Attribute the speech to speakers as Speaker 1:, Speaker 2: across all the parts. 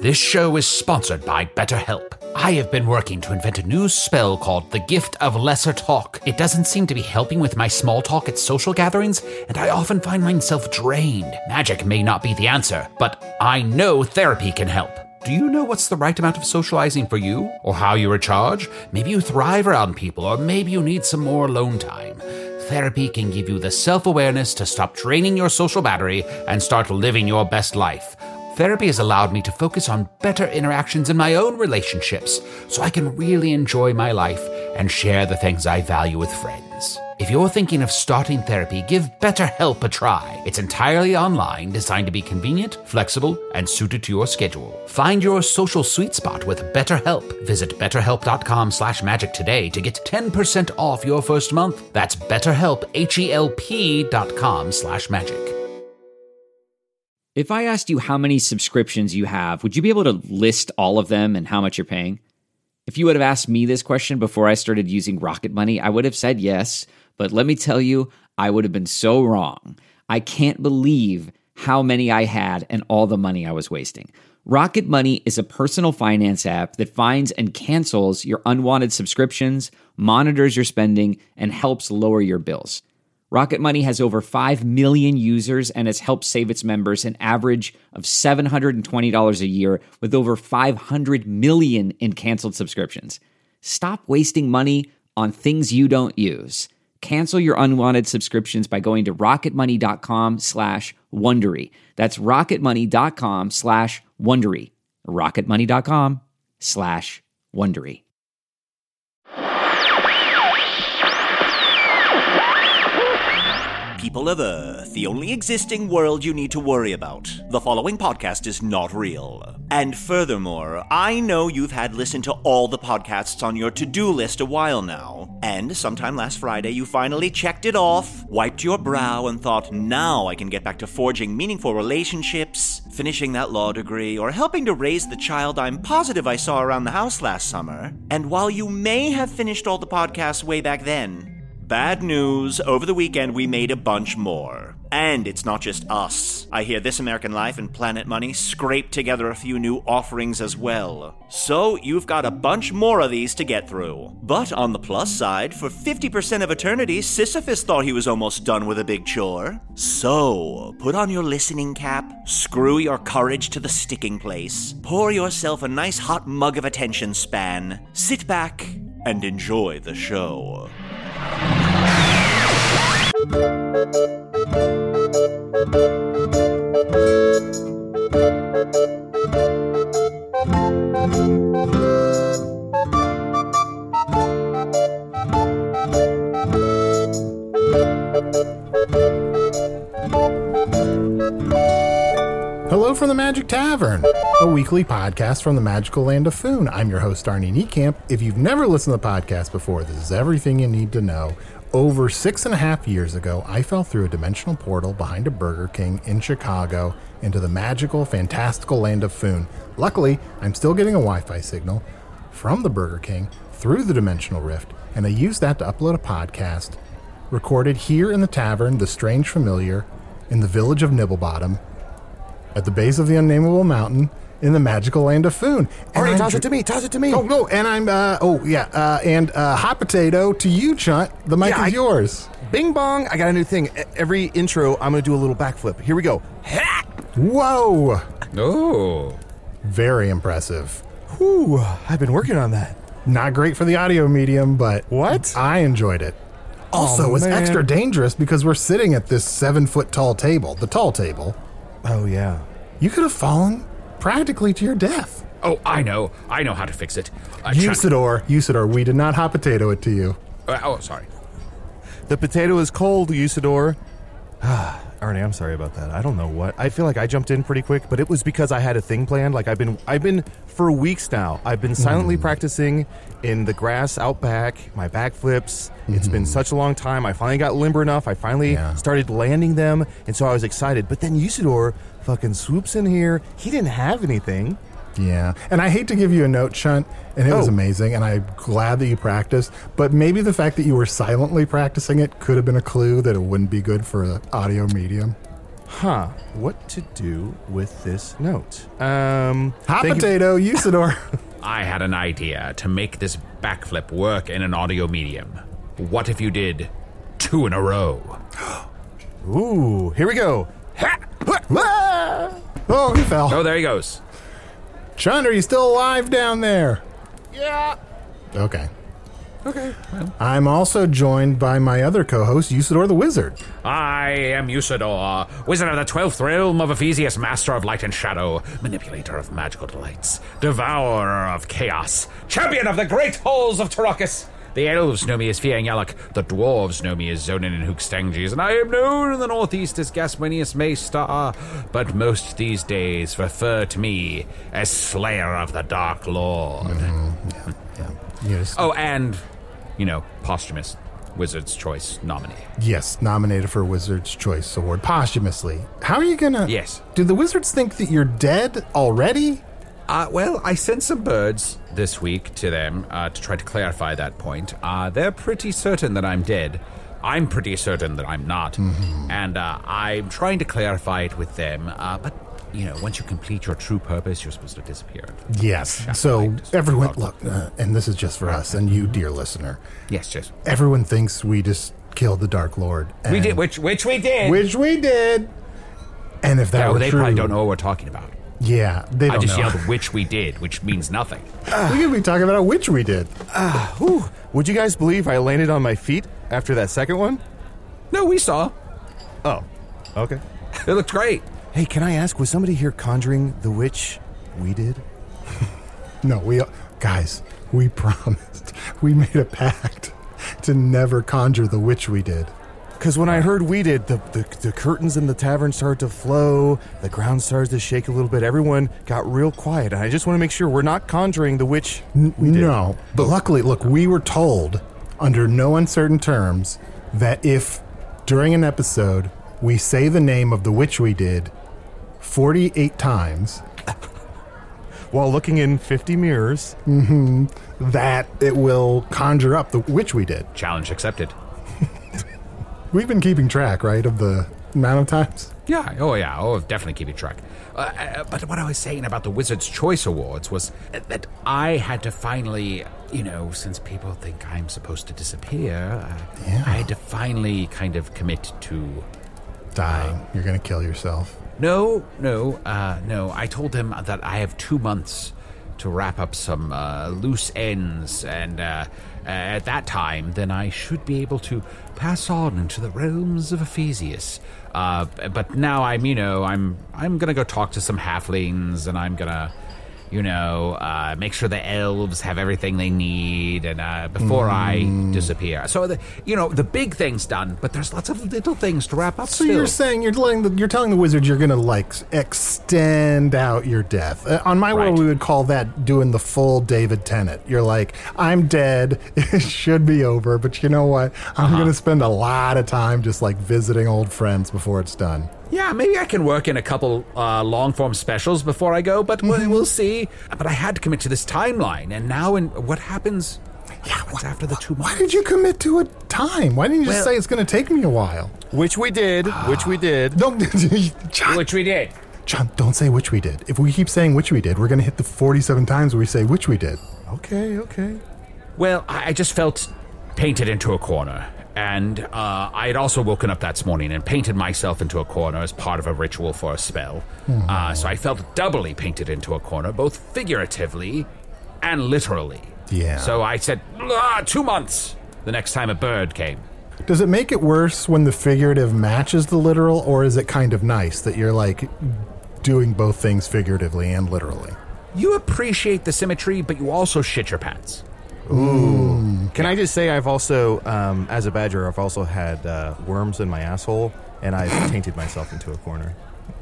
Speaker 1: This show is sponsored by BetterHelp. I have been working to invent a new spell called the Gift of Lesser Talk. It doesn't seem to be helping with my small talk at social gatherings, and I often find myself drained. Magic may not be the answer, but I know therapy can help. Do you know what's the right amount of socializing for you? Or how you recharge? Maybe you thrive around people, or maybe you need some more alone time. Therapy can give you the self-awareness to stop draining your social battery and start living your best life. Therapy has allowed me to focus on better interactions in my own relationships, so I can really enjoy my life and share the things I value with friends. If you're thinking of starting therapy, give BetterHelp a try. It's entirely online, designed to be convenient, flexible, and suited to your schedule. Find your social sweet spot with BetterHelp. Visit betterhelp.com/magic today to get 10% off your first month. That's BetterHelp, HELP.com/magic.
Speaker 2: If I asked you how many subscriptions you have, would you be able to list all of them and how much you're paying? If you would have asked me this question before I started using Rocket Money, I would have said yes, but let me tell you, I would have been so wrong. I can't believe how many I had and all the money I was wasting. Rocket Money is a personal finance app that finds and cancels your unwanted subscriptions, monitors your spending, and helps lower your bills. Rocket Money has over 5 million users and has helped save its members an average of $720 a year with over 500 million in canceled subscriptions. Stop wasting money on things you don't use. Cancel your unwanted subscriptions by going to rocketmoney.com/Wondery. That's rocketmoney.com/Wondery. rocketmoney.com/Wondery.
Speaker 3: People of Earth, the only existing world you need to worry about. The following podcast is not real. And furthermore, I know you've had listened to all the podcasts on your to-do list a while now. And sometime last Friday, you finally checked it off, wiped your brow, and thought, now I can get back to forging meaningful relationships, finishing that law degree, or helping to raise the child I'm positive I saw around the house last summer. And while you may have finished all the podcasts way back then, bad news, over the weekend we made a bunch more. And it's not just us. I hear This American Life and Planet Money scraped together a few new offerings as well. So you've got a bunch more of these to get through. But on the plus side, for 50% of eternity, Sisyphus thought he was almost done with a big chore. So, put on your listening cap, screw your courage to the sticking place, pour yourself a nice hot mug of attention span, sit back, and enjoy the show.
Speaker 4: Hello from the Magic Tavern, a weekly podcast from the magical land of Foon. I'm your host, Arnie Niekamp. If you've never listened to the podcast before, this is everything you need to know. Over 6.5 years ago, I fell through a dimensional portal behind a Burger King in Chicago into the magical, fantastical land of Foon. Luckily, I'm still getting a Wi-Fi signal from the Burger King through the dimensional rift, and I used that to upload a podcast recorded here in the tavern, The Strange Familiar, in the village of Nibblebottom, at the base of the unnameable mountain, in the magical land of Foon.
Speaker 5: Alright, toss it to me.
Speaker 4: Oh, no, and I'm, hot potato to you, Chunt. The mic is yours.
Speaker 5: Bing bong, I got a new thing. Every intro, I'm going to do a little backflip. Here we go.
Speaker 4: Whoa.
Speaker 1: Oh.
Speaker 4: Very impressive.
Speaker 5: Whew, I've been working on that.
Speaker 4: Not great for the audio medium, but
Speaker 5: what?
Speaker 4: I enjoyed it. Also, it's extra dangerous because we're sitting at this 7-foot tall table, the tall table.
Speaker 5: Oh, yeah.
Speaker 4: You could have fallen practically to your death.
Speaker 1: Oh, I know how to fix it.
Speaker 4: Usador, we did not hot potato it to you.
Speaker 1: Sorry.
Speaker 5: The potato is cold, Usador. Arnie, I'm sorry about that. I don't know what. I feel like I jumped in pretty quick, but it was because I had a thing planned. Like I've been for weeks now. I've been silently practicing in the grass out back, my backflips. It's been such a long time. I finally got limber enough. I finally started landing them, and so I was excited. But then Usador fucking swoops in here. He didn't have anything.
Speaker 4: Yeah, and I hate to give you a note, Chunt, and it was amazing, and I'm glad that you practiced, but maybe the fact that you were silently practicing it could have been a clue that it wouldn't be good for the audio medium.
Speaker 5: What to do with this note?
Speaker 4: Hot potato, Usador.
Speaker 1: I had an idea to make this backflip work in an audio medium. What if you did 2 in a row?
Speaker 5: Ooh, here we go.
Speaker 4: Oh, he fell.
Speaker 1: Oh, there he goes.
Speaker 4: Chund, are you still alive down there?
Speaker 5: Yeah.
Speaker 4: Okay.
Speaker 1: Okay. Well.
Speaker 4: I'm also joined by my other co-host, Usador the Wizard.
Speaker 1: I am Usador, wizard of the 12th realm of Ephesius, master of light and shadow, manipulator of magical delights, devourer of chaos, champion of the great halls of Tarakas. The elves know me as Fiangyalak, the dwarves know me as Zonin and Hookstanges, and I am known in the northeast as Gaswinius Maystar, but most these days refer to me as Slayer of the Dark Lord.
Speaker 4: Mm-hmm. Yeah. Yes.
Speaker 1: Oh, and, posthumous Wizard's Choice nominee.
Speaker 4: Yes, nominated for Wizard's Choice Award posthumously. How are you gonna...
Speaker 1: Yes.
Speaker 4: Do the wizards think that you're dead already?
Speaker 1: Well, I sent some birds this week to them to try to clarify that point. They're pretty certain that I'm dead. I'm pretty certain that I'm not. Mm-hmm. And I'm trying to clarify it with them. But, once you complete your true purpose, you're supposed to disappear.
Speaker 4: Yes. So everyone, look, and this is just for us and you, dear listener.
Speaker 1: Yes, yes.
Speaker 4: Everyone thinks we just killed the Dark Lord.
Speaker 1: We did, which we did.
Speaker 4: Which we did. And if that were
Speaker 1: they
Speaker 4: true...
Speaker 1: probably don't know what we're talking about.
Speaker 4: Yeah, they don't know.
Speaker 1: I just yelled, which we did, which means nothing.
Speaker 4: We could be talking about which we did.
Speaker 5: Would you guys believe I landed on my feet after that second one?
Speaker 1: No, we saw.
Speaker 5: Oh, okay.
Speaker 1: It looked great.
Speaker 5: Hey, can I ask, was somebody here conjuring the witch we did?
Speaker 4: No, guys, we promised. We made a pact to never conjure the witch we did.
Speaker 5: Because when I heard we did, the curtains in the tavern started to flow, the ground started to shake a little bit, everyone got real quiet, and I just want to make sure we're not conjuring the witch we did.
Speaker 4: No, but luckily, look, we were told, under no uncertain terms, that if, during an episode, we say the name of the witch we did 48 times...
Speaker 5: while looking in 50 mirrors...
Speaker 4: that it will conjure up the witch we did.
Speaker 1: Challenge accepted.
Speaker 4: We've been keeping track, right, of the amount of times?
Speaker 1: Yeah, definitely keeping track. But what I was saying about the Wizard's Choice Awards was that I had to finally, since people think I'm supposed to disappear, I had to finally kind of commit to...
Speaker 4: Dying. You're going to kill yourself.
Speaker 1: No. I told them that I have 2 months to wrap up some loose ends, and at that time, then I should be able to pass on into the realms of Ephesius. But now I'm gonna go talk to some halflings, and I'm gonna, make sure the elves have everything they need, and before I disappear. So the big thing's done, but there's lots of little things to wrap up.
Speaker 4: So
Speaker 1: still.
Speaker 4: you're saying you're telling the wizard you're gonna extend out your death. On my world, we would call that doing the full David Tennant. You're like, I'm dead. It should be over, but you know what? I'm gonna spend a lot of time just visiting old friends before it's done.
Speaker 1: Yeah, maybe I can work in a couple long-form specials before I go, but we'll see. But I had to commit to this timeline, and now what happens? Yeah, what's after the 2 months?
Speaker 4: Why did you commit to a time? Why didn't you just say it's going to take me a while?
Speaker 5: Which we did.
Speaker 4: Don't, John,
Speaker 1: which we did.
Speaker 4: John, don't say which we did. If we keep saying which we did, we're going to hit the 47 times where we say which we did.
Speaker 5: Okay.
Speaker 1: Well, I just felt painted into a corner. And I had also woken up that morning and painted myself into a corner as part of a ritual for a spell. So I felt doubly painted into a corner, both figuratively and literally.
Speaker 4: Yeah.
Speaker 1: So I said, 2 months, the next time a bird came.
Speaker 4: Does it make it worse when the figurative matches the literal, or is it kind of nice that you're doing both things figuratively and literally?
Speaker 1: You appreciate the symmetry, but you also shit your pants.
Speaker 5: Ooh. Can I just say I've also, as a badger, I've also had worms in my asshole, and I've tainted myself into a corner.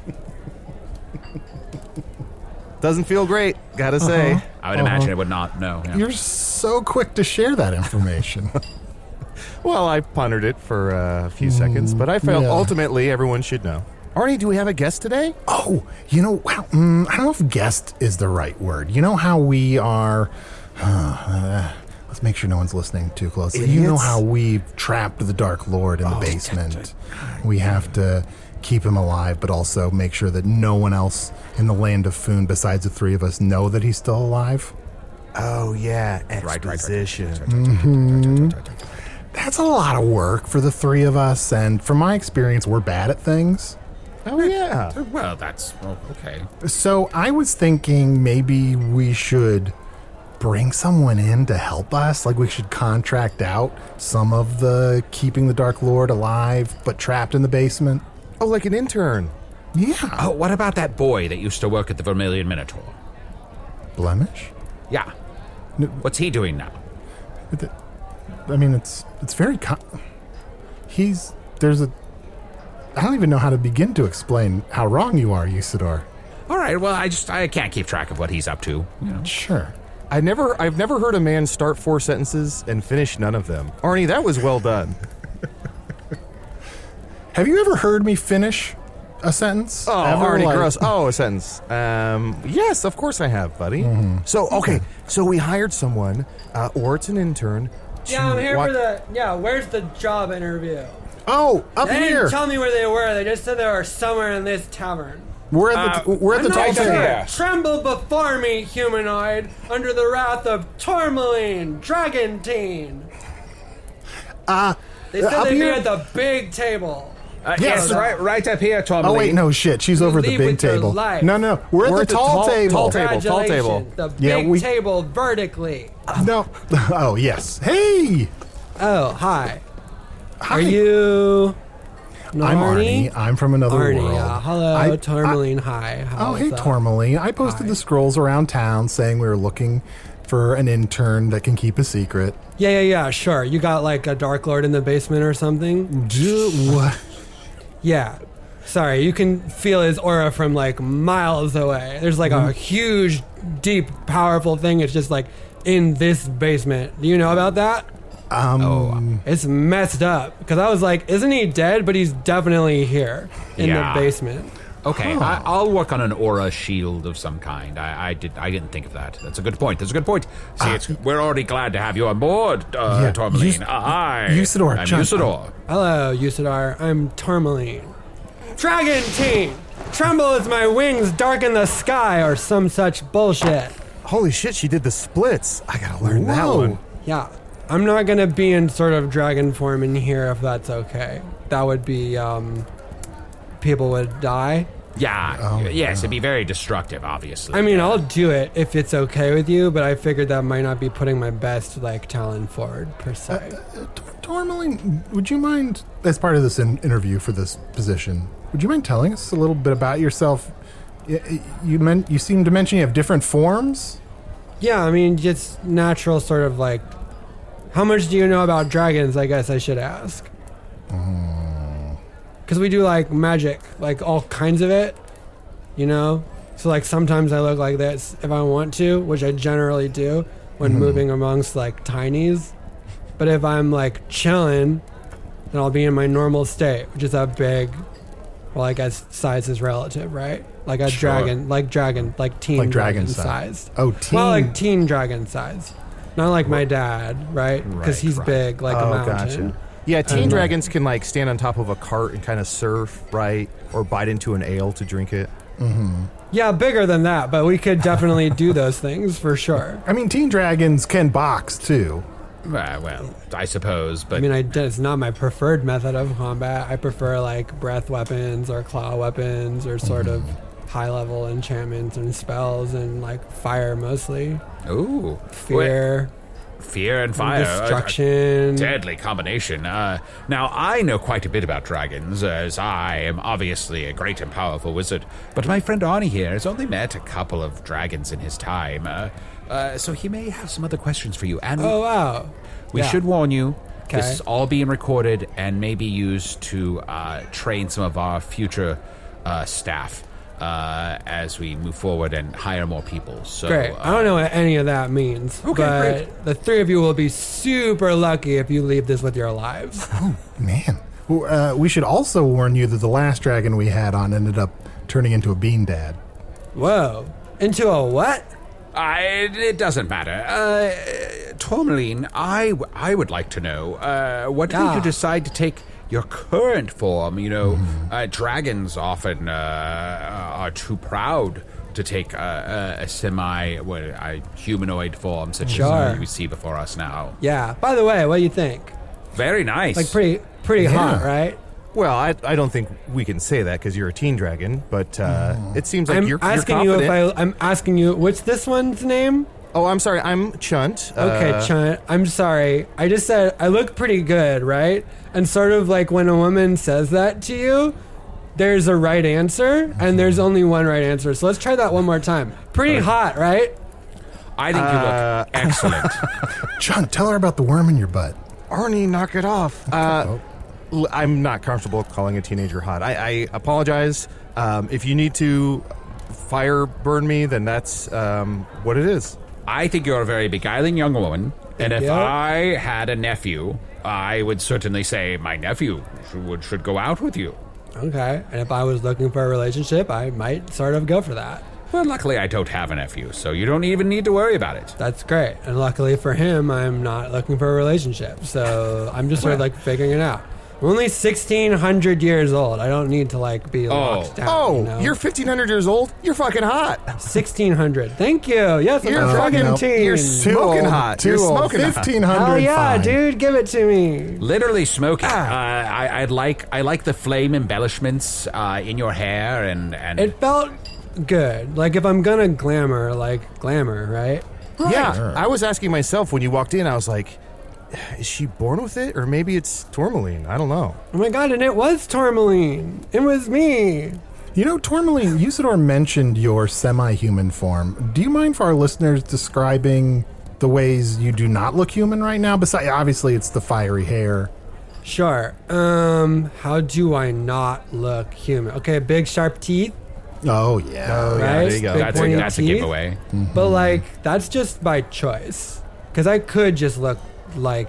Speaker 5: Doesn't feel great, gotta say.
Speaker 1: I would imagine it would not, no. Yeah.
Speaker 4: You're so quick to share that information.
Speaker 5: Well, I pondered it for a few seconds, but I felt ultimately everyone should know. Arnie, do we have a guest today?
Speaker 4: Oh, I don't know if guest is the right word. You know how we are... let's make sure no one's listening too closely.
Speaker 5: Idiots.
Speaker 4: You know how we've trapped the Dark Lord in the basement. We have to keep him alive, but also make sure that no one else in the land of Foon besides the three of us know that he's still alive.
Speaker 5: Oh, yeah. Exposition.
Speaker 4: That's a lot of work for the three of us, and from my experience, we're bad at things.
Speaker 5: Oh, yeah.
Speaker 1: Well, that's okay.
Speaker 4: So I was thinking maybe we should bring someone in to help us. Like we should contract out some of the keeping the Dark Lord alive, but trapped in the basement.
Speaker 5: Oh, like an intern.
Speaker 4: Yeah.
Speaker 1: Oh, what about that boy that used to work at the Vermilion Minotaur?
Speaker 4: Blemish?
Speaker 1: Yeah. What's he doing now?
Speaker 4: I mean, it's very... I don't even know how to begin to explain how wrong you are, Usador.
Speaker 1: All right, well, I can't keep track of what he's up to. You know.
Speaker 4: Sure.
Speaker 5: I've never heard a man start 4 sentences and finish none of them. Arnie, that was well done.
Speaker 4: Have you ever heard me finish a sentence?
Speaker 5: Oh,
Speaker 4: Ever,
Speaker 5: Arnie, gross. Oh, a sentence. Yes, of course I have, buddy.
Speaker 4: Mm-hmm.
Speaker 5: So, okay, so we hired someone, or it's an intern.
Speaker 6: Yeah, I'm here for where's the job interview?
Speaker 4: Oh, up
Speaker 6: They
Speaker 4: here.
Speaker 6: didn't tell me where they were. They just said they were somewhere in this tavern.
Speaker 4: We're at the tall table.
Speaker 6: Tremble before me, humanoid, under the wrath of Tourmaline, Dragantine. They said
Speaker 4: up
Speaker 6: they'd be
Speaker 4: here?
Speaker 6: at the big table.
Speaker 1: Yes, right up here, Tom.
Speaker 4: Oh wait, no shit. She's over at the
Speaker 6: leave
Speaker 4: big
Speaker 6: with your
Speaker 4: table.
Speaker 6: life.
Speaker 4: No, we're at the tall table.
Speaker 5: Tall table.
Speaker 6: Congratulations, the big
Speaker 4: we-
Speaker 6: table vertically.
Speaker 4: No. Oh yes. Hey.
Speaker 6: Oh, hi.
Speaker 4: Hi.
Speaker 6: Are you...
Speaker 4: I'm Arnie. I'm from another
Speaker 6: Arnie,
Speaker 4: world.
Speaker 6: hello, Tourmaline, hi.
Speaker 4: Oh, hey,
Speaker 6: How's that?
Speaker 4: Tourmaline. I posted the scrolls around town saying we were looking for an intern that can keep a secret.
Speaker 6: Yeah, sure. You got like a Dark Lord in the basement or something?
Speaker 4: What?
Speaker 6: Yeah. Sorry, you can feel his aura from like miles away. There's like a huge, deep, powerful thing. It's just like in this basement. Do you know about that? It's messed up. Because I was like, isn't he dead? But he's definitely here in the basement.
Speaker 1: Okay, I'll work on an aura shield of some kind. I didn't think of that. That's a good point. See, we're already glad to have you on board, Tourmaline. Hi.
Speaker 4: Usador.
Speaker 1: I'm Usador.
Speaker 6: Hello, Usador. I'm Tourmaline. Dragantine! Tremble as my wings darken the sky or some such bullshit.
Speaker 5: Holy shit, she did the splits. I gotta learn that
Speaker 4: Whoa.
Speaker 5: one.
Speaker 6: Yeah. I'm not gonna be in sort of dragon form in here if that's okay. That would be, people would die.
Speaker 1: Yeah, yes, it'd be very destructive, obviously.
Speaker 6: I mean, I'll do it if it's okay with you, but I figured that might not be putting my best, like, talent forward, per se.
Speaker 4: Tourmaline, would you mind, as part of this interview for this position, would you mind telling us a little bit about yourself? You seem to mention you have different forms?
Speaker 6: Yeah, I mean, just natural sort of, like, how much do you know about dragons, I guess I should ask? Because we do, like, magic, like, all kinds of it, you know? So, like, sometimes I look like this if I want to, which I generally do when moving amongst, like, tinies. But if I'm, like, chilling, then I'll be in my normal state, which is a big, well, I guess size is relative, right? Like a dragon, like teen dragon size.
Speaker 4: Oh, teen.
Speaker 6: Well, like teen dragon size. Not like my dad, right? Because he's big, like a mountain.
Speaker 5: Gotcha. Yeah, teen dragons can like stand on top of a cart and kind of surf, right? Or bite into an ale to drink it.
Speaker 6: Yeah, bigger than that, but we could definitely do those things for sure.
Speaker 4: I mean, teen dragons can box, too.
Speaker 1: Well, I suppose, but...
Speaker 6: I mean, it's not my preferred method of combat. I prefer like breath weapons or claw weapons or sort of high-level enchantments and spells and like fire mostly.
Speaker 1: Ooh.
Speaker 6: Fear.
Speaker 1: Fear and fire.
Speaker 6: Destruction.
Speaker 1: Deadly combination. Now, I know quite a bit about dragons, as I am obviously a great and powerful wizard, but my friend Arnie here has only met a couple of dragons in his time, so he may have some other questions for you. And
Speaker 6: Oh, wow.
Speaker 1: we should warn you,
Speaker 6: Okay.
Speaker 1: this is all being recorded and may be used to train some of our future staff as we move forward and hire more people. So,
Speaker 6: Great. I don't know what any of that means.
Speaker 1: Okay,
Speaker 6: but
Speaker 1: great.
Speaker 6: the three of you will be super lucky if you leave this with your lives.
Speaker 4: Man. We should also warn you that the last dragon we had on ended up turning into a bean dad.
Speaker 6: Whoa. Into a what?
Speaker 1: It doesn't matter. Tourmaline, I would like to know, what made you decide to take your current form. Dragons often are too proud to take a humanoid form such as we see before us now.
Speaker 6: Yeah. By the way, what do you think?
Speaker 1: Very nice.
Speaker 6: Like pretty hot, right?
Speaker 5: Well, I don't think we can say that because you're a teen dragon, but it seems like you're
Speaker 6: asking
Speaker 5: confident.
Speaker 6: you I'm asking you, what's this one's name?
Speaker 5: Oh, I'm sorry. I'm Chunt.
Speaker 6: Okay, Chunt. I'm sorry. I just said I look pretty good, right? And sort of like when a woman says that to you, there's a right answer, and there's only one right answer. So let's try that one more time. Pretty hot, right?
Speaker 1: I think you look excellent.
Speaker 4: Chunt, tell her about the worm in your butt.
Speaker 5: Arnie, knock it off. I'm not comfortable calling a teenager hot. I apologize. If you need to fire burn me, then that's what it is.
Speaker 1: I think you're a very beguiling young woman, and if I had a nephew, I would certainly say my nephew should go out with you.
Speaker 6: Okay, and if I was looking for a relationship, I might sort of go for that.
Speaker 1: Well, luckily I don't have a nephew, so you don't even need to worry about it.
Speaker 6: That's great. And luckily for him, I'm not looking for a relationship, so I'm just sort of like figuring it out. I'm only 1,600 years old. I don't need to like be locked down.
Speaker 5: Oh,
Speaker 6: you know?
Speaker 5: You're 1,500 years old? You're fucking hot.
Speaker 6: 1,600. Thank you. Yes, I'm
Speaker 5: You're
Speaker 6: a fucking
Speaker 5: fucking
Speaker 6: teen.
Speaker 5: You're smoking hot.
Speaker 4: Too
Speaker 5: You're
Speaker 4: old.
Speaker 5: smoking hot.
Speaker 4: 1,500.
Speaker 6: Oh yeah,
Speaker 4: fine.
Speaker 6: dude, give it to me.
Speaker 1: Literally smoking. I like the flame embellishments in your hair and
Speaker 6: It felt good. Like if I'm gonna glamour, like glamour, right?
Speaker 5: Yeah, I was asking myself when you walked in, I was like, is she born with it? Or maybe it's tourmaline. I don't know.
Speaker 6: Oh my god, and it was tourmaline. It was me.
Speaker 4: Tourmaline, Usador mentioned your semi-human form. Do you mind for our listeners describing the ways you do not look human right now? Besides, obviously, it's the fiery hair.
Speaker 6: Sure. How do I not look human? Okay, big sharp teeth.
Speaker 4: Oh, yeah.
Speaker 6: Right?
Speaker 5: there you go.
Speaker 6: Big
Speaker 1: that's
Speaker 6: pointy
Speaker 1: a
Speaker 6: teeth.
Speaker 1: giveaway.
Speaker 6: But like that's just by choice. Because I could just look like,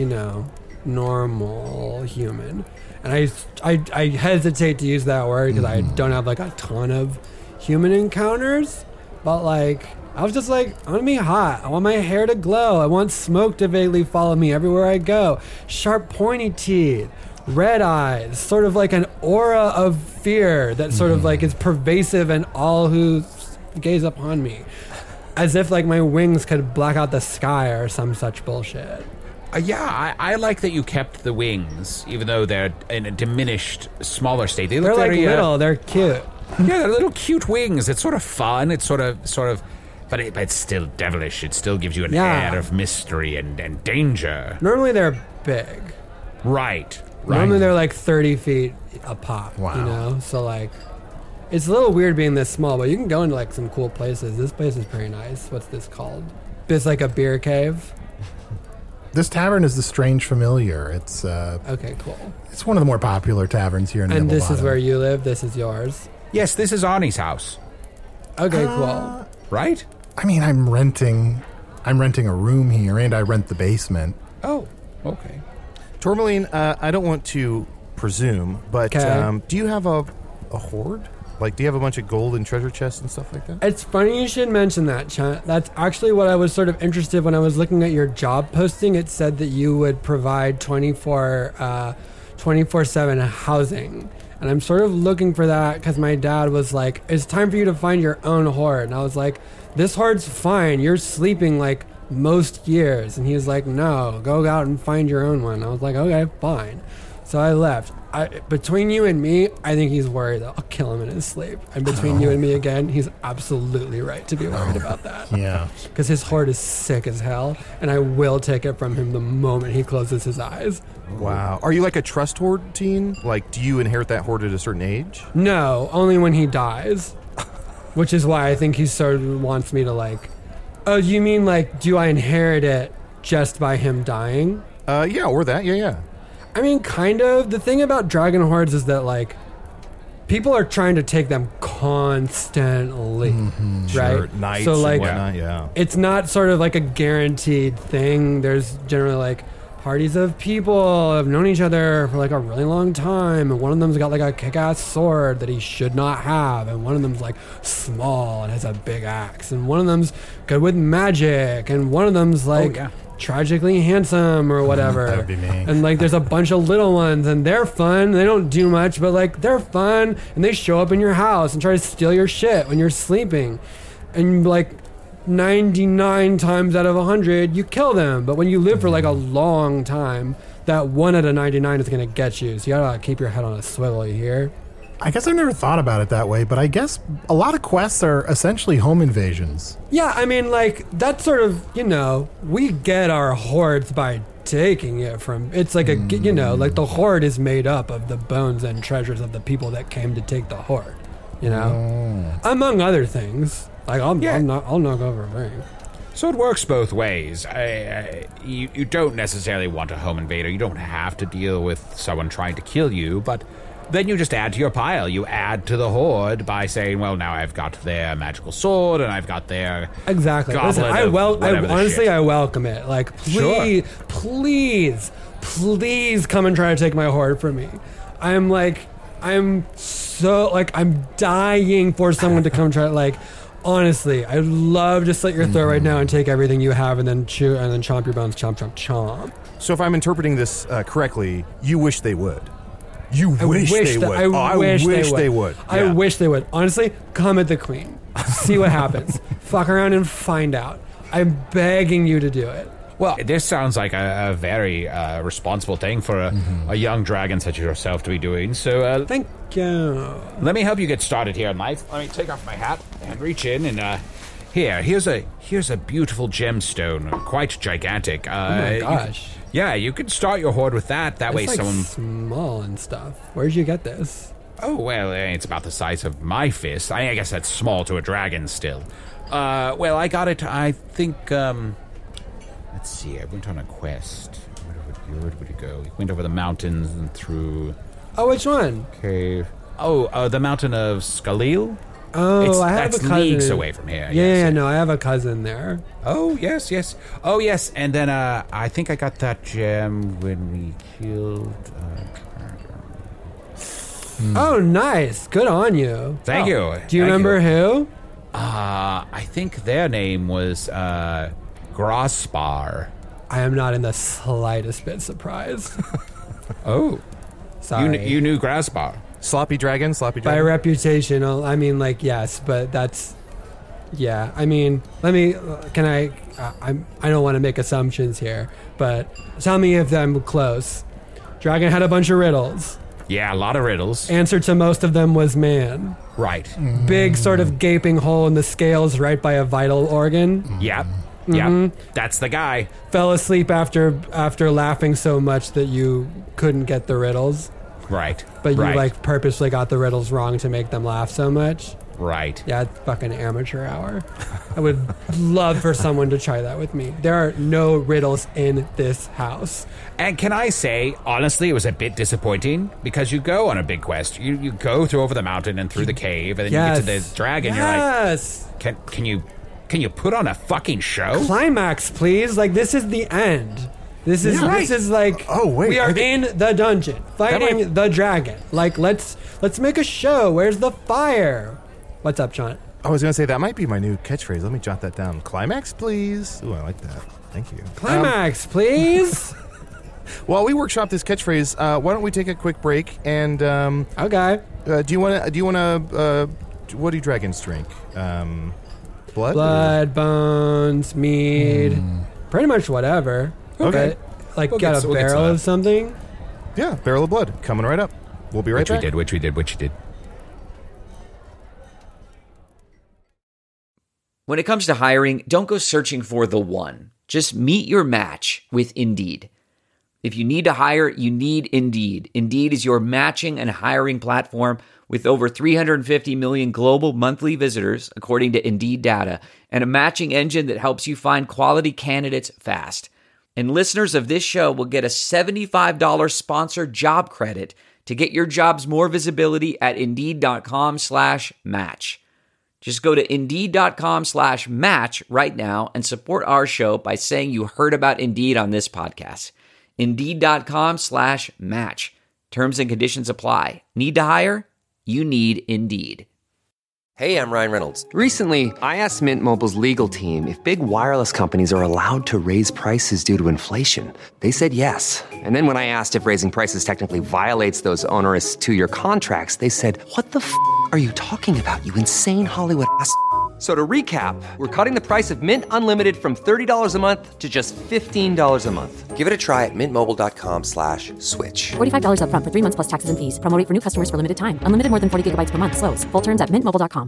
Speaker 6: normal human. And I hesitate to use that word because I don't have like a ton of human encounters. But like I was just like, I want to be hot. I want my hair to glow. I want smoke to vaguely follow me everywhere I go. Sharp pointy teeth. Red eyes, sort of like an aura of fear that sort of like is pervasive in all who gaze upon me. As if like my wings could black out the sky or some such bullshit.
Speaker 1: I like that you kept the wings, even though they're in a diminished, smaller state. They
Speaker 6: They're
Speaker 1: look
Speaker 6: like
Speaker 1: very,
Speaker 6: little, they're cute.
Speaker 1: yeah, they're little cute wings. It's sort of fun. It's sort of, but it's still devilish. It still gives you an air of mystery and danger.
Speaker 6: Normally they're big.
Speaker 1: Right.
Speaker 6: Normally they're like 30 feet a pop,
Speaker 4: Wow.
Speaker 6: So like, it's a little weird being this small, but you can go into like some cool places. This place is pretty nice. What's this called? It's like a beer cave.
Speaker 4: This tavern is the Strange Familiar. It's
Speaker 6: Okay, cool.
Speaker 4: it's one of the more popular taverns here in
Speaker 6: And this is
Speaker 4: Nibblebottom.
Speaker 6: where you live. This is yours.
Speaker 1: Yes, this is Arnie's house.
Speaker 6: Okay, cool.
Speaker 1: Right?
Speaker 4: I mean, I'm renting a room here, and I rent the basement.
Speaker 1: Oh, okay.
Speaker 5: Tourmaline, I don't want to presume, but
Speaker 6: Okay.
Speaker 5: do you have a hoard? Like, do you have a bunch of gold and treasure chests and stuff like that?
Speaker 6: It's funny you should mention that, Chunt. That's actually what I was sort of interested when I was looking at your job posting. It said that you would provide 24/7 housing. And I'm sort of looking for that because my dad was like, it's time for you to find your own hoard. And I was like, this hoard's fine. You're sleeping like most years. And he was like, no, go out and find your own one. I was like, okay, fine. So I left. Between you and me, I think he's worried that I'll kill him in his sleep. And between you and me again, he's absolutely right to be worried about that.
Speaker 4: Yeah.
Speaker 6: Because his hoard is sick as hell, and I will take it from him the moment he closes his eyes.
Speaker 5: Wow. Are you like a trust hoard teen? Like, do you inherit that hoard at a certain age?
Speaker 6: No, only when he dies. Which is why I think he sort of wants me to like, oh, you mean like, do I inherit it just by him dying?
Speaker 5: Yeah, or that. Yeah.
Speaker 6: I mean, kind of. The thing about dragon hoards is that, like, people are trying to take them constantly, right?
Speaker 5: Sure, knights
Speaker 6: so, like,
Speaker 5: and whatnot, yeah.
Speaker 6: it's not sort of like a guaranteed thing. There's generally, like, parties of people have known each other for, like, a really long time, and one of them's got, like, a kick-ass sword that he should not have, and one of them's, like, small and has a big axe, and one of them's good with magic, and one of them's, like...
Speaker 1: yeah.
Speaker 6: Tragically Handsome or whatever.
Speaker 4: That would be me.
Speaker 6: And like there's a bunch of little ones and they're fun. They don't do much, but like they're fun and they show up in your house and try to steal your shit when you're sleeping. And like 99 times out of 100 you kill them. But when you live for like a long time, that 1 out of 99 is going to get you. So you got to keep your head on a swivel, you hear?
Speaker 4: I guess I've never thought about it that way, but I guess a lot of quests are essentially home invasions.
Speaker 6: Yeah, I mean, like, that's sort of, we get our hordes by taking it from, it's like like the horde is made up of the bones and treasures of the people that came to take the horde, Among other things. Like, I'll knock over a thing.
Speaker 1: So it works both ways. You don't necessarily want a home invader. You don't have to deal with someone trying to kill you, but then you just add to your pile. You add to the horde by saying, well, now I've got their magical sword and I've got their
Speaker 6: exactly. Listen, I welcome it. Like, please come and try to take my horde from me. I'm dying for someone to come try. Like, honestly, I'd love to slit your throat right now and take everything you have and then chew and then chomp your bones, chomp, chomp, chomp.
Speaker 5: So if I'm interpreting this correctly, you wish they would. I wish they would.
Speaker 6: I wish they would. Honestly, come at the queen. See what happens. Fuck around and find out. I'm begging you to do it.
Speaker 1: Well, this sounds like a very responsible thing for a young dragon such as yourself to be doing. So,
Speaker 6: thank you.
Speaker 1: Let me help you get started here in life. Let me take off my hat and reach in and here's a beautiful gemstone, quite gigantic.
Speaker 6: Oh my gosh.
Speaker 1: You could start your horde with that. That way,
Speaker 6: it's like
Speaker 1: someone
Speaker 6: small and stuff. Where'd you get this?
Speaker 1: Oh well, it's about the size of my fist. I guess that's small to a dragon still. Well, I got it. I think. Let's see. I went on a quest. Where would it go? We went over the mountains and through.
Speaker 6: Oh, which one?
Speaker 1: Cave. Oh, the mountain of Skalil.
Speaker 6: Oh, I have a cousin.
Speaker 1: Leagues away from here.
Speaker 6: No, I have a cousin there.
Speaker 1: Oh, yes. Oh, yes. And then I think I got that gem when we killed...
Speaker 6: Oh, nice. Good on you.
Speaker 1: Thank you.
Speaker 6: Do you remember who?
Speaker 1: I think their name was Grospar.
Speaker 6: I am not in the slightest bit surprised.
Speaker 1: Oh.
Speaker 6: Sorry.
Speaker 1: You knew Grospar.
Speaker 5: Sloppy dragon.
Speaker 6: By reputation, I mean, like, yes, but that's... Yeah, I mean, I don't want to make assumptions here, but tell me if I'm close. Dragon had a bunch of riddles.
Speaker 1: Yeah, a lot of riddles.
Speaker 6: Answer to most of them was man.
Speaker 1: Right.
Speaker 6: Big sort of gaping hole in the scales right by a vital organ.
Speaker 1: Yep. That's the guy.
Speaker 6: Fell asleep after laughing so much that you couldn't get the riddles.
Speaker 1: Right.
Speaker 6: But you purposely got the riddles wrong to make them laugh so much.
Speaker 1: Right.
Speaker 6: Yeah, it's fucking amateur hour. I would love for someone to try that with me. There are no riddles in this house.
Speaker 1: And can I say, honestly, it was a bit disappointing because you go on a big quest. You go through over the mountain and through the cave, and then you get to the dragon.
Speaker 6: Yes.
Speaker 1: You're like, can you put on a fucking show?
Speaker 6: Climax, please. Like, this is the end. This is like,
Speaker 5: oh wait,
Speaker 6: we are in the dungeon fighting the dragon. Like, let's make a show. Where's the fire? What's up, John?
Speaker 5: I was gonna say that might be my new catchphrase. Let me jot that down. Climax, please. Ooh, I like that. Thank you.
Speaker 6: Climax, please.
Speaker 5: While we workshop this catchphrase, why don't we take a quick break and
Speaker 6: okay.
Speaker 5: Do you wanna what do dragons drink? Blood,
Speaker 6: bones, mead, pretty much whatever.
Speaker 5: Okay.
Speaker 6: Like, got a barrel of something?
Speaker 5: Yeah, barrel of blood. Coming right up. We'll be right back.
Speaker 1: Which we did.
Speaker 2: When it comes to hiring, don't go searching for the one. Just meet your match with Indeed. If you need to hire, you need Indeed. Indeed is your matching and hiring platform with over 350 million global monthly visitors, according to Indeed data, and a matching engine that helps you find quality candidates fast. And listeners of this show will get a $75 sponsored job credit to get your jobs more visibility at Indeed.com/match. Just go to Indeed.com/match right now and support our show by saying you heard about Indeed on this podcast. Indeed.com/match. Terms and conditions apply. Need to hire? You need Indeed.
Speaker 7: Hey, I'm Ryan Reynolds. Recently, I asked Mint Mobile's legal team if big wireless companies are allowed to raise prices due to inflation. They said yes. And then when I asked if raising prices technically violates those onerous two-year contracts, they said, "What the f*** are you talking about, you insane Hollywood ass?" So to recap, we're cutting the price of Mint Unlimited from $30 a month to just $15 a month. Give it a try at mintmobile.com/switch.
Speaker 8: $45 up front for 3 months plus taxes and fees. Promo rate for new customers for limited time. Unlimited more than 40 gigabytes per month. Slows full terms at mintmobile.com.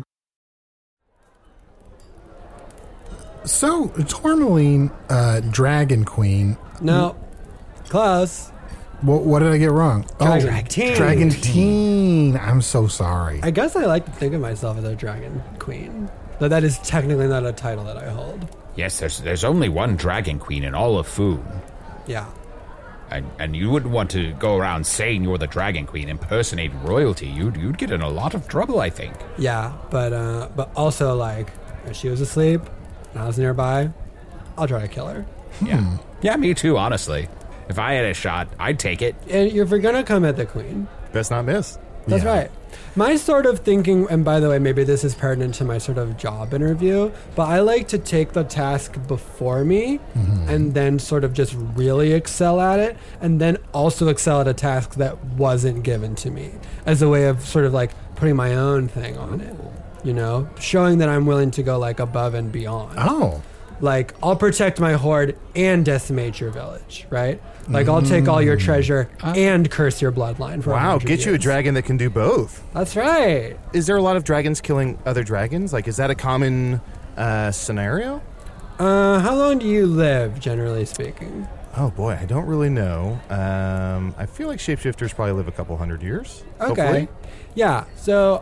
Speaker 4: So, Tourmaline, Dragon Queen.
Speaker 6: No. Close.
Speaker 4: What did I get wrong?
Speaker 6: Dragon
Speaker 4: Teen. I'm so sorry.
Speaker 6: I guess I like to think of myself as a dragon queen. But that is technically not a title that I hold.
Speaker 1: Yes, there's only one dragon queen in all of Foon.
Speaker 6: Yeah.
Speaker 1: And you wouldn't want to go around saying you're the dragon queen, impersonating royalty. You'd get in a lot of trouble, I think.
Speaker 6: Yeah, but also, like, if she was asleep and I was nearby, I'll try to kill her.
Speaker 1: Yeah. Yeah, me too, honestly. If I had a shot, I'd take it.
Speaker 6: And if you're gonna come at the queen,
Speaker 5: Best not miss.
Speaker 6: that's right. My sort of thinking, and by the way, maybe this is pertinent to my sort of job interview, but I like to take the task before me and then sort of just really excel at it, and then also excel at a task that wasn't given to me as a way of sort of like putting my own thing on it, you know, showing that I'm willing to go like above and beyond.
Speaker 4: Oh.
Speaker 6: Like, I'll protect my horde and decimate your village, right? Like, I'll take all your treasure and curse your bloodline for
Speaker 5: Wow,
Speaker 6: 100
Speaker 5: get you a
Speaker 6: years.
Speaker 5: dragon that can do both.
Speaker 6: That's right.
Speaker 5: Is there a lot of dragons killing other dragons? Like, is that a common scenario?
Speaker 6: How long do you live, generally speaking?
Speaker 5: Oh boy, I don't really know. I feel like shapeshifters probably live a couple hundred years.
Speaker 6: Okay.
Speaker 5: Hopefully.
Speaker 6: Yeah, so,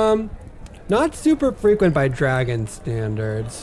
Speaker 6: not super frequent by dragon standards,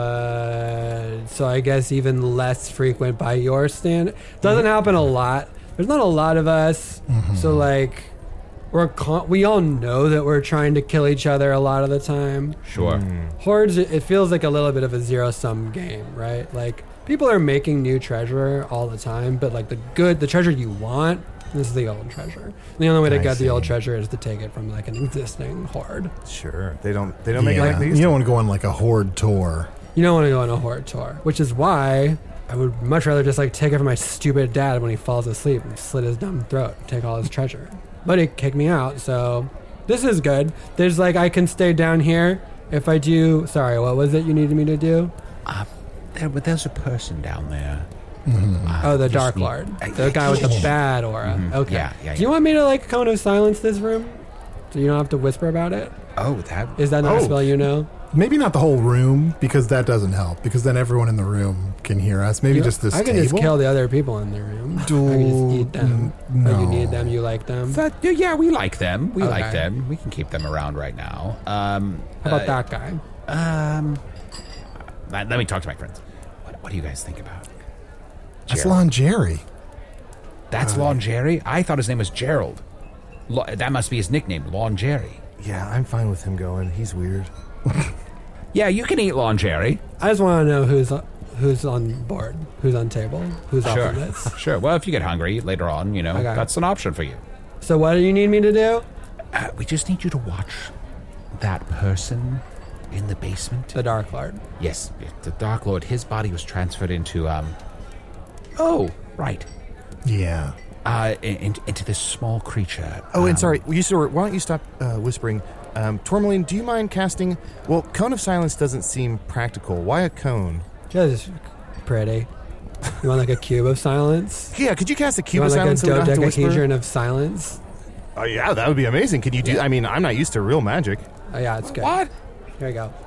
Speaker 6: but so I guess even less frequent by your standard. Doesn't happen a lot. There's not a lot of us, so like we all know that we're trying to kill each other a lot of the time.
Speaker 1: Sure.
Speaker 6: Hordes, it feels like a little bit of a zero-sum game, right? Like, people are making new treasure all the time, but like the treasure you want, this is the old treasure. And the only way to get the old treasure is to take it from like an existing horde.
Speaker 5: Sure. They don't make it like these.
Speaker 4: You don't want to go on like a horde tour.
Speaker 6: You don't want to go on a horde tour, which is why I would much rather just like take it from my stupid dad when he falls asleep and slit his dumb throat and take all his treasure. But he kicked me out, so this is good. There's like, I can stay down here if I do. Sorry, what was it you needed me to do?
Speaker 1: There's a person down there.
Speaker 6: The Dark Lord. The guy with the bad aura. Okay.
Speaker 1: Yeah.
Speaker 6: Do you want me to like kind of silence this room? So you don't have to whisper about it? Is that not a spell you know?
Speaker 4: Maybe not the whole room, because that doesn't help, because then everyone in the room can hear us. Maybe just this
Speaker 6: I can
Speaker 4: table?
Speaker 6: just kill the other people in the room. I can just eat them.
Speaker 4: No.
Speaker 6: You need them, you like them.
Speaker 1: Yeah, we like them. We like
Speaker 6: Okay.
Speaker 1: them. We can keep them around right now.
Speaker 6: How about that guy?
Speaker 1: Let me talk to my friends. What do you guys think about?
Speaker 4: That's Lon Jerry.
Speaker 1: That's Lon Jerry? I thought his name was Gerald. That must be his nickname, Lon Jerry.
Speaker 5: Yeah, I'm fine with him going. He's weird.
Speaker 1: Yeah, you can eat Lon Jerry.
Speaker 6: I just want to know who's on board, who's on table, who's off
Speaker 1: Sure.
Speaker 6: limits.
Speaker 1: Sure. Well, if you get hungry later on,
Speaker 6: Okay.
Speaker 1: that's an option for you.
Speaker 6: So what do you need me to do?
Speaker 1: We just need you to watch that person in the basement.
Speaker 6: The Dark Lord.
Speaker 1: Yes, the Dark Lord. His body was transferred into, Oh, right.
Speaker 4: Yeah.
Speaker 1: Into this small creature.
Speaker 5: Oh, and sorry, Usador, why don't you stop whispering? Tourmaline, do you mind casting... Well, Cone of Silence doesn't seem practical. Why a cone?
Speaker 6: Just pretty. You want like a cube of silence?
Speaker 5: Yeah, could you cast a
Speaker 6: You
Speaker 5: cube
Speaker 6: want
Speaker 5: of
Speaker 6: like a
Speaker 5: silence so we don't have to whisper?
Speaker 6: dodecahedron of silence?
Speaker 5: Oh, yeah, that would be amazing. Can you do... I mean, I'm not used to real magic.
Speaker 6: Oh yeah, it's good.
Speaker 1: What?
Speaker 6: Here we go.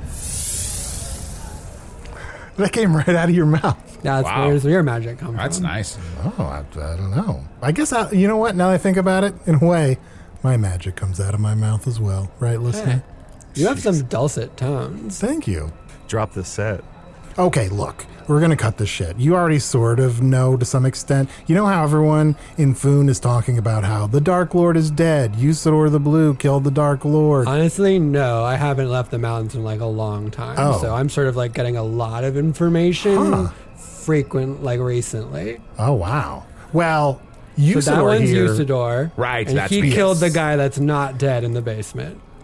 Speaker 4: That came right out of your mouth.
Speaker 6: That's
Speaker 1: Wow.
Speaker 6: where's your magic come
Speaker 1: That's
Speaker 6: from?
Speaker 1: nice.
Speaker 4: Oh, I don't know. I guess, you know what? Now that I think about it, in a way, my magic comes out of my mouth as well. Right, listener?
Speaker 6: You have some dulcet tones.
Speaker 4: Thank you.
Speaker 5: Drop the set.
Speaker 4: Okay, look. We're going to cut this shit. You already sort of know to some extent. You know how everyone in Foon is talking about how the Dark Lord is dead. Usador the Blue killed the Dark Lord.
Speaker 6: Honestly, no. I haven't left the mountains in like a long time.
Speaker 4: Oh.
Speaker 6: So I'm sort of like getting a lot of information recently.
Speaker 4: Oh, wow. Well,
Speaker 6: So that
Speaker 4: Usador
Speaker 6: one's
Speaker 4: here...
Speaker 6: Usador.
Speaker 1: Right,
Speaker 6: And
Speaker 1: that's
Speaker 6: he
Speaker 1: BS.
Speaker 6: killed the guy that's not dead in the basement.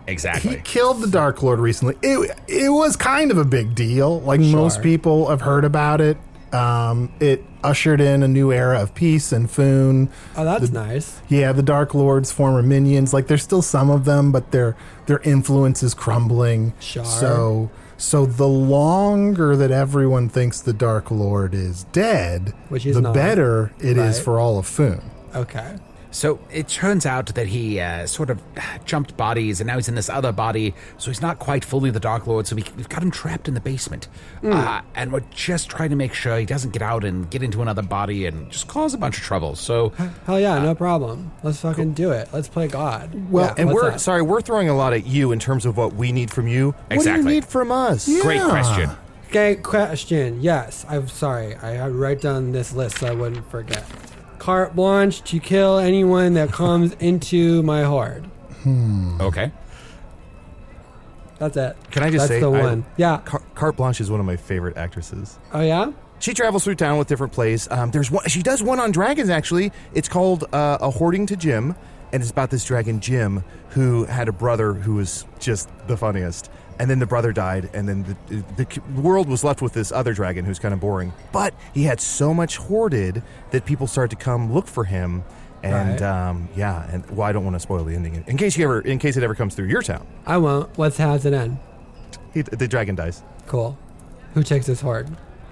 Speaker 1: Exactly.
Speaker 4: He killed the Dark Lord recently. It was kind of a big deal. Like most people have heard about it. It ushered in a new era of peace and Foon.
Speaker 6: Oh, that's nice.
Speaker 4: Yeah, the Dark Lord's former minions. Like there's still some of them, but their influence is crumbling.
Speaker 6: Sure.
Speaker 4: So the longer that everyone thinks the Dark Lord is dead, the better it is for all of Foon.
Speaker 6: Okay.
Speaker 1: So it turns out that he sort of jumped bodies, and now he's in this other body, so he's not quite fully the Dark Lord, so we've got him trapped in the basement. And we're just trying to make sure he doesn't get out and get into another body and just cause a bunch of trouble. So
Speaker 6: hell yeah, no problem. Let's fucking do it. Let's play God.
Speaker 5: Well, and we're throwing a lot at you in terms of what we need from you.
Speaker 1: Exactly.
Speaker 5: What do you need from us?
Speaker 4: Yeah.
Speaker 1: Great question.
Speaker 6: Okay, question. Yes, I'm sorry. I had to write down this list so I wouldn't forget. Carte blanche to kill anyone that comes into my horde.
Speaker 1: Okay.
Speaker 6: That's it.
Speaker 5: Can I just say,
Speaker 6: that's the one? Yeah.
Speaker 5: Carte Blanche is one of my favorite actresses.
Speaker 6: Oh yeah.
Speaker 5: She travels through town with different plays. There's one. She does one on dragons. Actually, it's called A Hoarding to Jim, and it's about this dragon Jim who had a brother who was just the funniest. And then the brother died, and then the world was left with this other dragon who's kind of boring. But he had so much hoarded that people started to come look for him. And I don't want to spoil the ending in case it ever comes through your town.
Speaker 6: I won't. How's it end?
Speaker 5: The dragon dies.
Speaker 6: Cool. Who takes his hoard?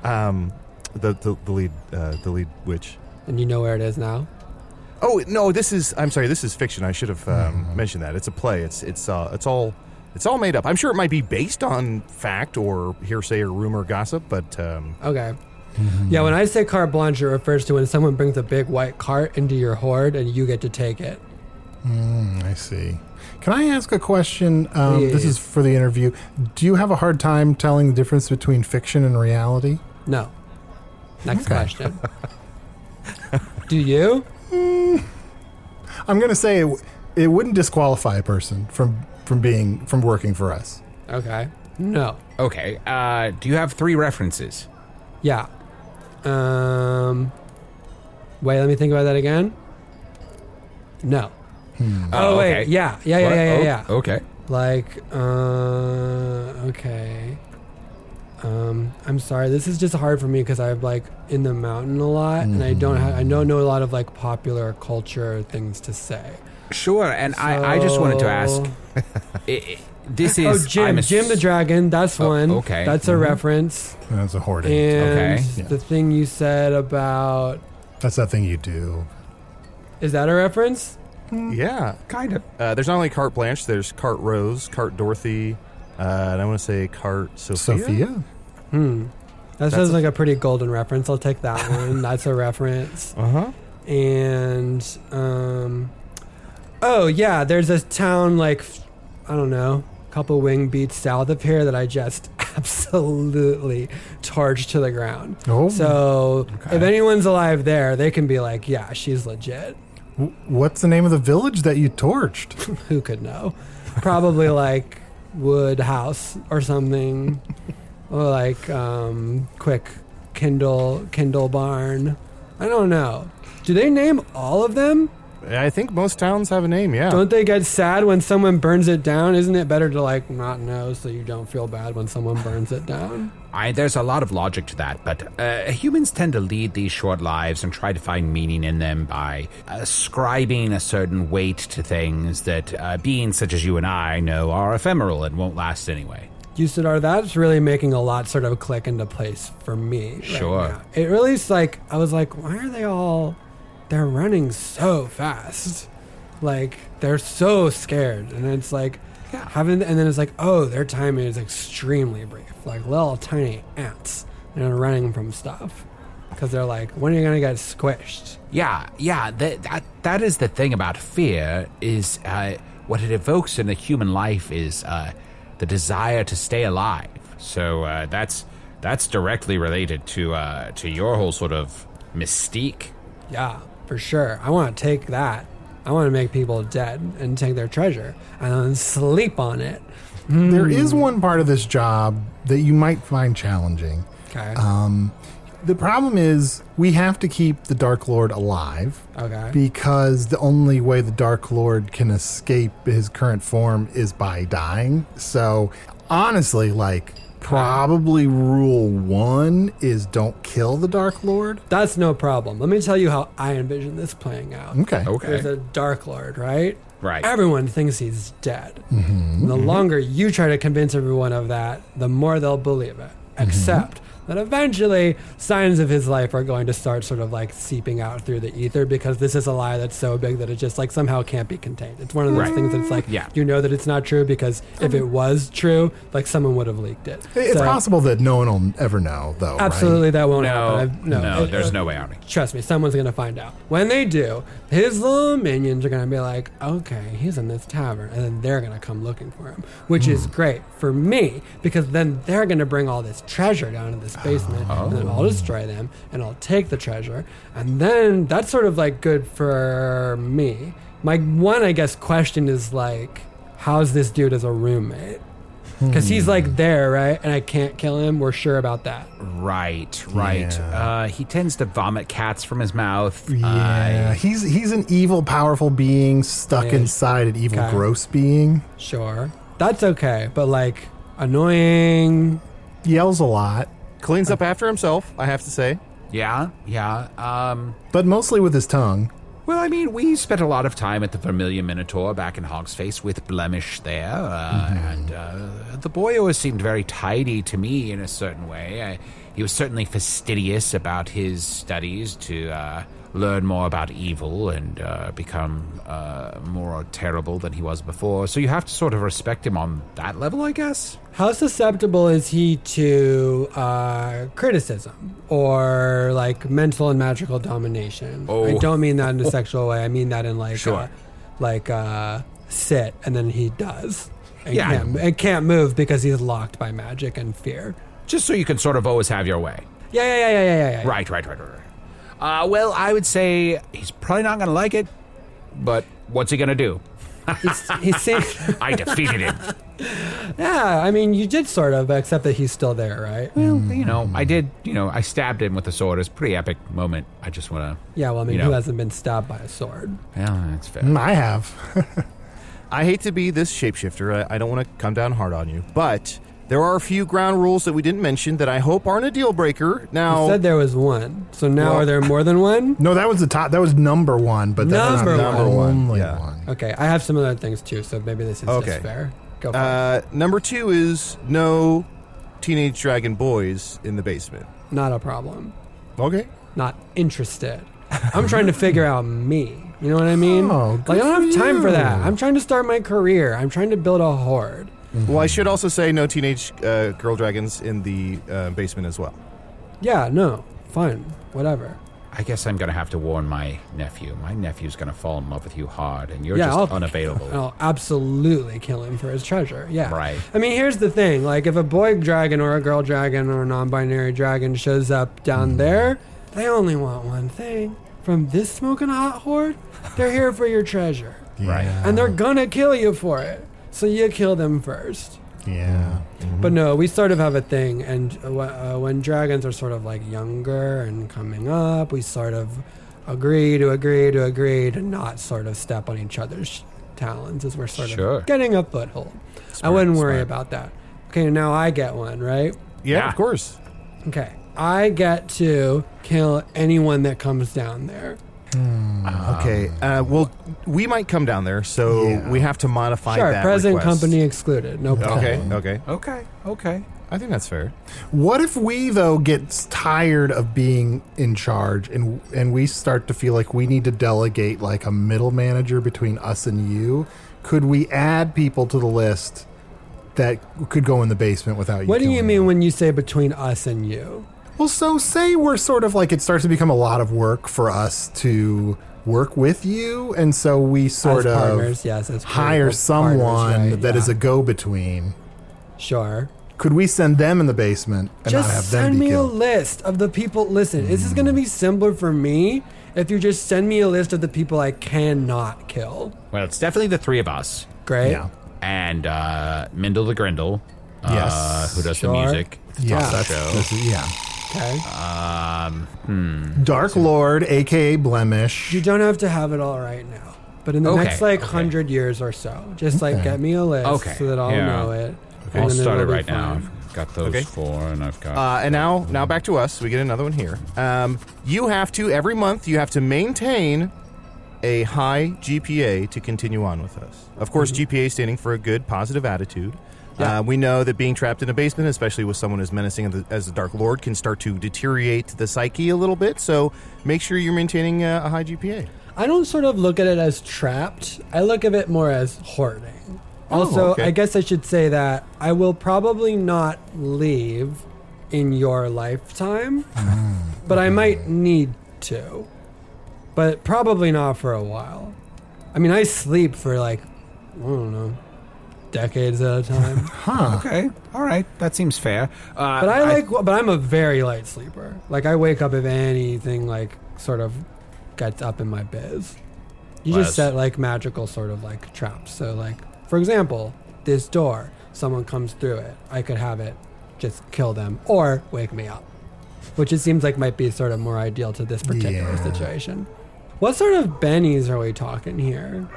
Speaker 5: The lead witch.
Speaker 6: And you know where it is now?
Speaker 5: Oh no, I'm sorry. This is fiction. I should have mentioned that. It's a play. It's all made up. I'm sure it might be based on fact or hearsay or rumor or gossip, but...
Speaker 6: Okay. Yeah, when I say carte blanche, it refers to when someone brings a big white cart into your hoard and you get to take it.
Speaker 4: I see. Can I ask a question? This is for the interview. Do you have a hard time telling the difference between fiction and reality?
Speaker 6: No. Next question. Do you?
Speaker 4: I'm going to say it wouldn't disqualify a person from working for us.
Speaker 6: Okay. No.
Speaker 1: Okay. Do you have 3 references?
Speaker 6: Yeah. Wait, let me think about that again. No. Oh, wait.
Speaker 1: Okay.
Speaker 6: Yeah.
Speaker 1: Okay.
Speaker 6: Like, okay. I'm sorry. This is just hard for me because I'm like in the mountain a lot, and I don't know a lot of like popular culture things to say.
Speaker 1: Sure, and I just wanted to ask. This is
Speaker 6: Jim the Dragon. That's one.
Speaker 1: Okay,
Speaker 6: that's a reference.
Speaker 4: That's a hoarding.
Speaker 6: And
Speaker 1: okay,
Speaker 6: the thing you said about
Speaker 4: that's that thing you do.
Speaker 6: Is that a reference?
Speaker 5: Yeah,
Speaker 1: kind of.
Speaker 5: There's not only Carte Blanche. There's Carte Rose, Carte Dorothy, and I want to say Carte Sophia.
Speaker 6: That sounds like a pretty golden reference. I'll take that one. That's a reference. And oh yeah, there's a town like I don't know, a couple wing beats south of here that I just absolutely torched to the ground.
Speaker 4: Oh,
Speaker 6: so if anyone's alive there, they can be like, yeah, she's legit.
Speaker 4: What's the name of the village that you torched?
Speaker 6: Who could know? Probably like Wood House or something, or like quick Kindle Barn. I don't know. Do they name all of them?
Speaker 5: I think most towns have a name, yeah.
Speaker 6: Don't they get sad when someone burns it down? Isn't it better to like not know so you don't feel bad when someone burns it down?
Speaker 1: There's a lot of logic to that, but humans tend to lead these short lives and try to find meaning in them by ascribing a certain weight to things that beings such as you and I know are ephemeral and won't last anyway.
Speaker 6: Usador, that's really making a lot sort of click into place for me.
Speaker 1: Sure.
Speaker 6: Right now. It really is like, I was like, why are they all... They're running so fast. Like, they're so scared. And it's like, and then it's like, oh, their timing is extremely brief. Like little tiny ants. They're running from stuff. Because they're like, when are you going to get squished?
Speaker 1: Yeah. That is the thing about fear, is what it evokes in a human life is the desire to stay alive. So that's directly related to your whole sort of mystique.
Speaker 6: Yeah. For sure. I want to take that. I want to make people dead and take their treasure and then sleep on it.
Speaker 4: There is one part of this job that you might find challenging.
Speaker 6: Okay.
Speaker 4: The problem is we have to keep the Dark Lord alive.
Speaker 6: Okay.
Speaker 4: Because the only way the Dark Lord can escape his current form is by dying. So, honestly, like, probably rule 1 is don't kill the Dark Lord.
Speaker 6: That's no problem. Let me tell you how I envision this playing out.
Speaker 4: Okay.
Speaker 6: There's a Dark Lord, right?
Speaker 1: Right.
Speaker 6: Everyone thinks he's dead. The longer you try to convince everyone of that, the more they'll believe it. Except that eventually signs of his life are going to start sort of like seeping out through the ether because this is a lie that's so big that it just like somehow can't be contained. It's one of those things that's like, you know that it's not true because if it was true, like someone would have leaked it.
Speaker 4: It's possible that no one will ever know, though.
Speaker 6: Absolutely,
Speaker 4: right?
Speaker 6: that won't happen.
Speaker 1: No, there's no way out.
Speaker 6: Trust me, someone's going to find out. When they do, his little minions are going to be like, okay, he's in this tavern. And then they're going to come looking for him, which is great for me because then they're going to bring all this treasure down to this basement and then I'll destroy them and I'll take the treasure. And then that's sort of like good for me. My one, I guess, question is like, how's this dude as a roommate? Because he's like there, right? And I can't kill him. We're sure about that.
Speaker 1: Right.
Speaker 4: Yeah.
Speaker 1: He tends to vomit cats from his mouth.
Speaker 4: Yeah, he's an evil, powerful being stuck inside an evil, gross being.
Speaker 6: Sure. That's okay. But like, annoying.
Speaker 4: Yells a lot.
Speaker 5: Cleans up after himself, I have to say.
Speaker 1: Yeah.
Speaker 4: But mostly with his tongue.
Speaker 1: Well, I mean, we spent a lot of time at the Vermilion Minotaur back in Hogsface with Blemish there, and the boy always seemed very tidy to me in a certain way. He was certainly fastidious about his studies to learn more about evil and become more terrible than he was before. So you have to sort of respect him on that level, I guess.
Speaker 6: How susceptible is he to criticism or like mental and magical domination?
Speaker 1: Oh.
Speaker 6: I don't mean that in a sexual way. I mean that in like,
Speaker 1: Sure.
Speaker 6: sit and then he does. And can't move because he's locked by magic and fear.
Speaker 1: Just so you can sort of always have your way.
Speaker 6: Yeah.
Speaker 1: Right. Well, I would say he's probably not going to like it, but what's he going to do?
Speaker 6: He's saying,
Speaker 1: I defeated him.
Speaker 6: yeah, I mean, you did sort of, except that he's still there, right?
Speaker 1: Well, I did, I stabbed him with a sword. It was a pretty epic moment. I just want to...
Speaker 6: Yeah, well, I mean, who hasn't been stabbed by a sword?
Speaker 1: Yeah, that's fair.
Speaker 4: I have.
Speaker 5: I hate to be this shapeshifter. I don't want to come down hard on you, but there are a few ground rules that we didn't mention that I hope aren't a deal breaker. Now,
Speaker 6: you said there was one, so now are there more than one?
Speaker 4: No, that was the top. That was number one, but that's not
Speaker 6: Number
Speaker 4: the
Speaker 6: one.
Speaker 4: only
Speaker 5: Yeah.
Speaker 4: one.
Speaker 6: Okay, I have some other things too, so maybe this is just fair. Go for it.
Speaker 5: Number 2 is no teenage dragon boys in the basement.
Speaker 6: Not a problem.
Speaker 5: Okay.
Speaker 6: Not interested. I'm trying to figure out me. You know what I mean?
Speaker 4: Oh, good
Speaker 6: like, I don't have
Speaker 4: for
Speaker 6: time for
Speaker 4: you.
Speaker 6: that. I'm trying to start my career. I'm trying to build a horde.
Speaker 5: Well, I should also say no teenage girl dragons in the basement as well.
Speaker 6: Yeah, no, fine, whatever.
Speaker 1: I guess I'm going to have to warn my nephew. My nephew's going to fall in love with you hard, and you're
Speaker 6: Yeah,
Speaker 1: just
Speaker 6: I'll
Speaker 1: unavailable.
Speaker 6: absolutely kill him for his treasure. Yeah.
Speaker 1: Right.
Speaker 6: I mean, here's the thing. Like, if a boy dragon or a girl dragon or a non-binary dragon shows up down there, they only want one thing. From this smoking hot horde, they're here for your treasure.
Speaker 1: Right.
Speaker 6: And they're gonna kill you for it. So you kill them first.
Speaker 4: Yeah.
Speaker 6: But no, we sort of have a thing, and when dragons are sort of like younger and coming up, we sort of agree to not sort of step on each other's talons as we're sort of getting a foothold. I wouldn't worry about that. Okay, now I get one, right?
Speaker 5: Yeah, of course.
Speaker 6: Okay, I get to kill anyone that comes down there.
Speaker 5: Okay. Well, we might come down there, so we have to modify
Speaker 6: Sure,
Speaker 5: that
Speaker 6: present
Speaker 5: request.
Speaker 6: company excluded. No problem.
Speaker 5: Okay. I think that's fair.
Speaker 4: What if we, though, get tired of being in charge and we start to feel like we need to delegate like a middle manager between us and you? Could we add people to the list that could go in the basement without you?
Speaker 6: What do you
Speaker 4: killing
Speaker 6: mean
Speaker 4: them?
Speaker 6: when you say between us and you?
Speaker 4: Well, so say we're sort of like it starts to become a lot of work for us to work with you, and so we sort
Speaker 6: As
Speaker 4: of
Speaker 6: partners, yes, as
Speaker 4: hire
Speaker 6: critical
Speaker 4: someone
Speaker 6: partners, right,
Speaker 4: that is
Speaker 6: yeah.
Speaker 4: a go-between.
Speaker 6: Sure.
Speaker 4: Could we send them in the basement and not have
Speaker 6: Just
Speaker 4: them
Speaker 6: send
Speaker 4: be
Speaker 6: me a
Speaker 4: killed?
Speaker 6: list of the people. Listen, this is going to be simpler for me if you just send me a list of the people I cannot kill.
Speaker 1: Well, it's definitely the three of us.
Speaker 6: Great.
Speaker 4: Yeah.
Speaker 1: And Mindle the Grindle,
Speaker 4: Yes.
Speaker 1: who does
Speaker 6: Sure.
Speaker 1: the music.
Speaker 4: Yeah,
Speaker 1: Top of the show.
Speaker 4: yeah.
Speaker 6: Okay.
Speaker 4: Dark Lord, a.k.a. Blemish.
Speaker 6: You don't have to have it all right now. But in the next, 100 years or so, just, get me a list so that I'll know it.
Speaker 1: Okay. I'll start it right now.
Speaker 6: fine.
Speaker 1: I've got those 4, and I've got...
Speaker 5: And now back to us. We get another one here. You have to, every month, you have to maintain a high GPA to continue on with us. Of course, GPA standing for a good, positive attitude. Yeah. We know that being trapped in a basement, especially with someone as menacing as the Dark Lord, can start to deteriorate the psyche a little bit. So make sure you're maintaining a high GPA.
Speaker 6: I don't sort of look at it as trapped. I look at it more as hoarding. Also, I guess I should say that I will probably not leave in your lifetime, but I might need to. But probably not for a while. I mean, I sleep for I don't know, decades at a time.
Speaker 1: Okay. All right. That seems fair.
Speaker 6: But but I'm a very light sleeper. I wake up if anything sort of gets up in my biz. You just set magical sort of traps. So for example, this door, someone comes through it, I could have it just kill them or wake me up, which it seems might be sort of more ideal to this particular situation. What sort of bennies are we talking here?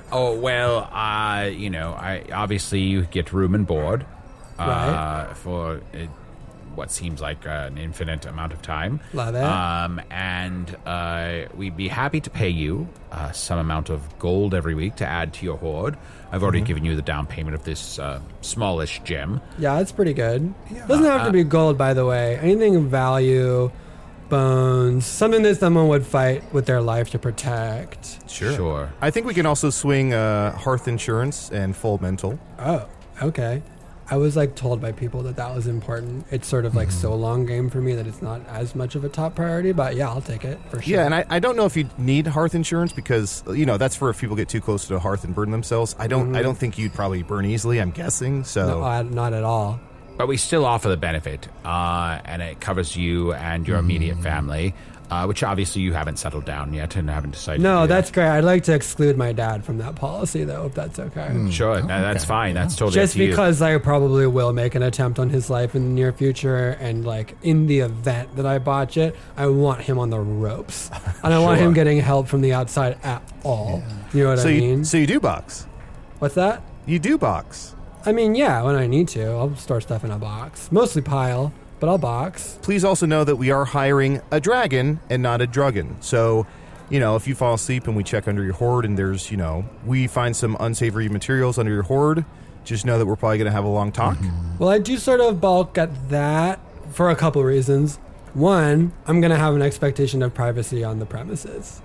Speaker 1: obviously you get room and board
Speaker 6: Right.
Speaker 1: for what seems like an infinite amount of time.
Speaker 6: Love it.
Speaker 1: And we'd be happy to pay you some amount of gold every week to add to your hoard. I've already given you the down payment of this smallish gem.
Speaker 6: Yeah, it's pretty good. Doesn't have to be gold, by the way. Anything of value, bones, something that someone would fight with their life to protect.
Speaker 1: Sure.
Speaker 5: I think we can also swing hearth insurance and full mental.
Speaker 6: Oh, okay. I was told by people that was important. It's sort of so long game for me that it's not as much of a top priority, but yeah, I'll take it for sure.
Speaker 5: Yeah, and I don't know if you need hearth insurance because that's for if people get too close to the hearth and burn themselves. I don't think you'd probably burn easily, I'm guessing. So
Speaker 6: No, not at all.
Speaker 1: But we still offer the benefit, and it covers you and your immediate family, which obviously you haven't settled down yet and haven't decided to
Speaker 6: No,
Speaker 1: do
Speaker 6: that's great. I'd like to exclude my dad from that policy, though, if that's okay.
Speaker 1: Sure, that's fine. That's totally
Speaker 6: Just
Speaker 1: up to you.
Speaker 6: because I probably will make an attempt on his life in the near future, and in the event that I botch it, I want him on the ropes. I don't want him getting help from the outside at all. You know what I mean?
Speaker 5: So you do box.
Speaker 6: What's that?
Speaker 5: You do box.
Speaker 6: I mean, yeah, when I need to. I'll store stuff in a box. Mostly pile, but I'll box.
Speaker 5: Please also know that we are hiring a dragon and not a druggen. So, if you fall asleep and we check under your hoard and there's, we find some unsavory materials under your hoard, just know that we're probably going to have a long talk.
Speaker 6: Well, I do sort of balk at that for a couple reasons. One, I'm going to have an expectation of privacy on the premises.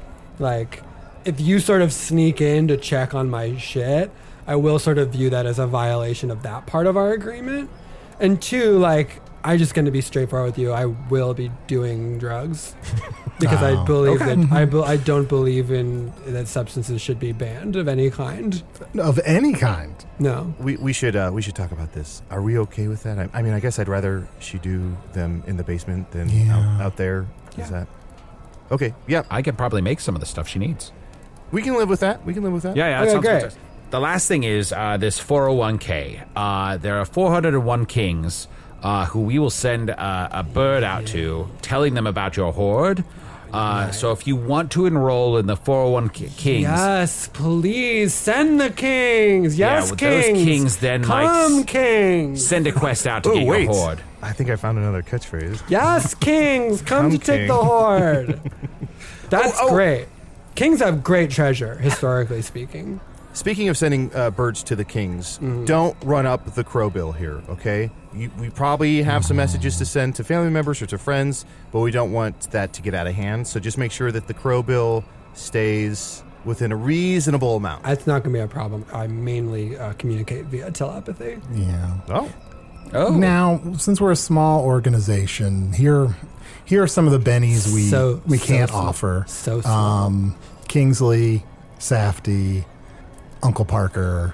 Speaker 6: If you sort of sneak in to check on my shit, I will sort of view that as a violation of that part of our agreement. And two, I'm just going to be straightforward with you. I will be doing drugs because I believe that I don't believe in that substances should be banned of any kind.
Speaker 4: Of any kind?
Speaker 6: No.
Speaker 5: We should talk about this. Are we okay with that? I mean, I guess I'd rather she do them in the basement than out there. Is that okay? Yeah,
Speaker 1: I can probably make some of the stuff she needs.
Speaker 5: we can live with that.
Speaker 1: Yeah, that
Speaker 6: Okay,
Speaker 1: sounds
Speaker 6: great.
Speaker 1: good. The last thing is this 401k. There are 401 kings who we will send a bird out to, telling them about your hoard. So if you want to enroll in the 401 kings...
Speaker 6: Yes, please, send the kings. Yes,
Speaker 1: well,
Speaker 6: kings.
Speaker 1: those kings then
Speaker 6: Come,
Speaker 1: might
Speaker 6: kings.
Speaker 1: send a quest out to get your hoard.
Speaker 5: I think I found another catchphrase.
Speaker 6: Yes, kings. Come to take
Speaker 5: king.
Speaker 6: the hoard. That's great. Kings have great treasure, historically speaking.
Speaker 5: Speaking of sending birds to the kings, don't run up the crow bill here, okay? We probably have some messages to send to family members or to friends, but we don't want that to get out of hand. So just make sure that the crow bill stays within a reasonable amount.
Speaker 6: That's not going to be a problem. I mainly communicate via telepathy.
Speaker 4: Yeah.
Speaker 5: Oh.
Speaker 4: Now, since we're a small organization, here are some of the bennies we can't offer.
Speaker 6: So small.
Speaker 4: Kingsley, Safety, Uncle Parker,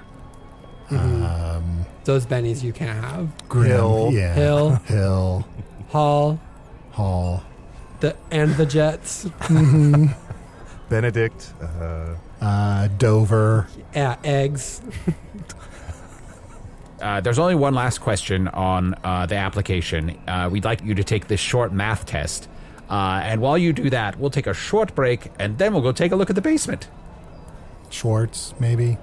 Speaker 6: Those bennies you can't have.
Speaker 4: Grim,
Speaker 5: Hill.
Speaker 4: yeah,
Speaker 6: Hill.
Speaker 4: Hill,
Speaker 6: Hall. And the Jets.
Speaker 5: Benedict.
Speaker 4: Dover.
Speaker 6: Yeah, eggs.
Speaker 1: there's only one last question on the application. We'd like you to take this short math test. And while you do that, we'll take a short break, and then we'll go take a look at the basement.
Speaker 4: Schwartz, maybe?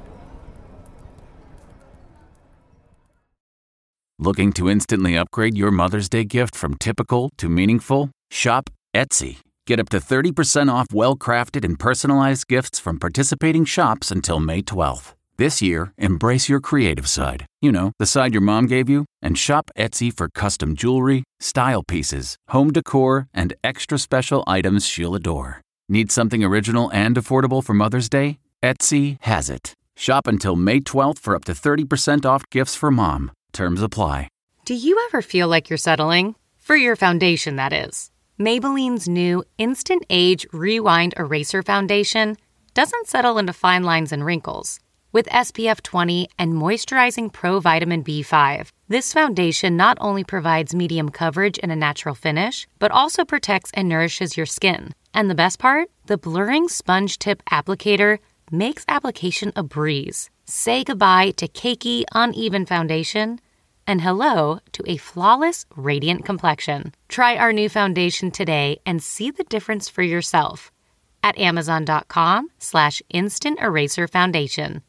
Speaker 9: Looking to instantly upgrade your Mother's Day gift from typical to meaningful? Shop Etsy. Get up to 30% off well-crafted and personalized gifts from participating shops until May 12th. This year, embrace your creative side. You know, the side your mom gave you. And shop Etsy for custom jewelry, style pieces, home decor, and extra special items she'll adore. Need something original and affordable for Mother's Day? Etsy has it. Shop until May 12th for up to 30% off gifts for mom. Terms apply.
Speaker 10: Do you ever feel like you're settling? For your foundation, that is. Maybelline's new Instant Age Rewind Eraser Foundation doesn't settle into fine lines and wrinkles. With SPF 20 and moisturizing Pro Vitamin B5, this foundation not only provides medium coverage and a natural finish, but also protects and nourishes your skin. And the best part? The blurring sponge tip applicator makes application a breeze. Say goodbye to cakey, uneven foundation and hello to a flawless, radiant complexion. Try our new foundation today and see the difference for yourself at Amazon.com/Instant Eraser Foundation.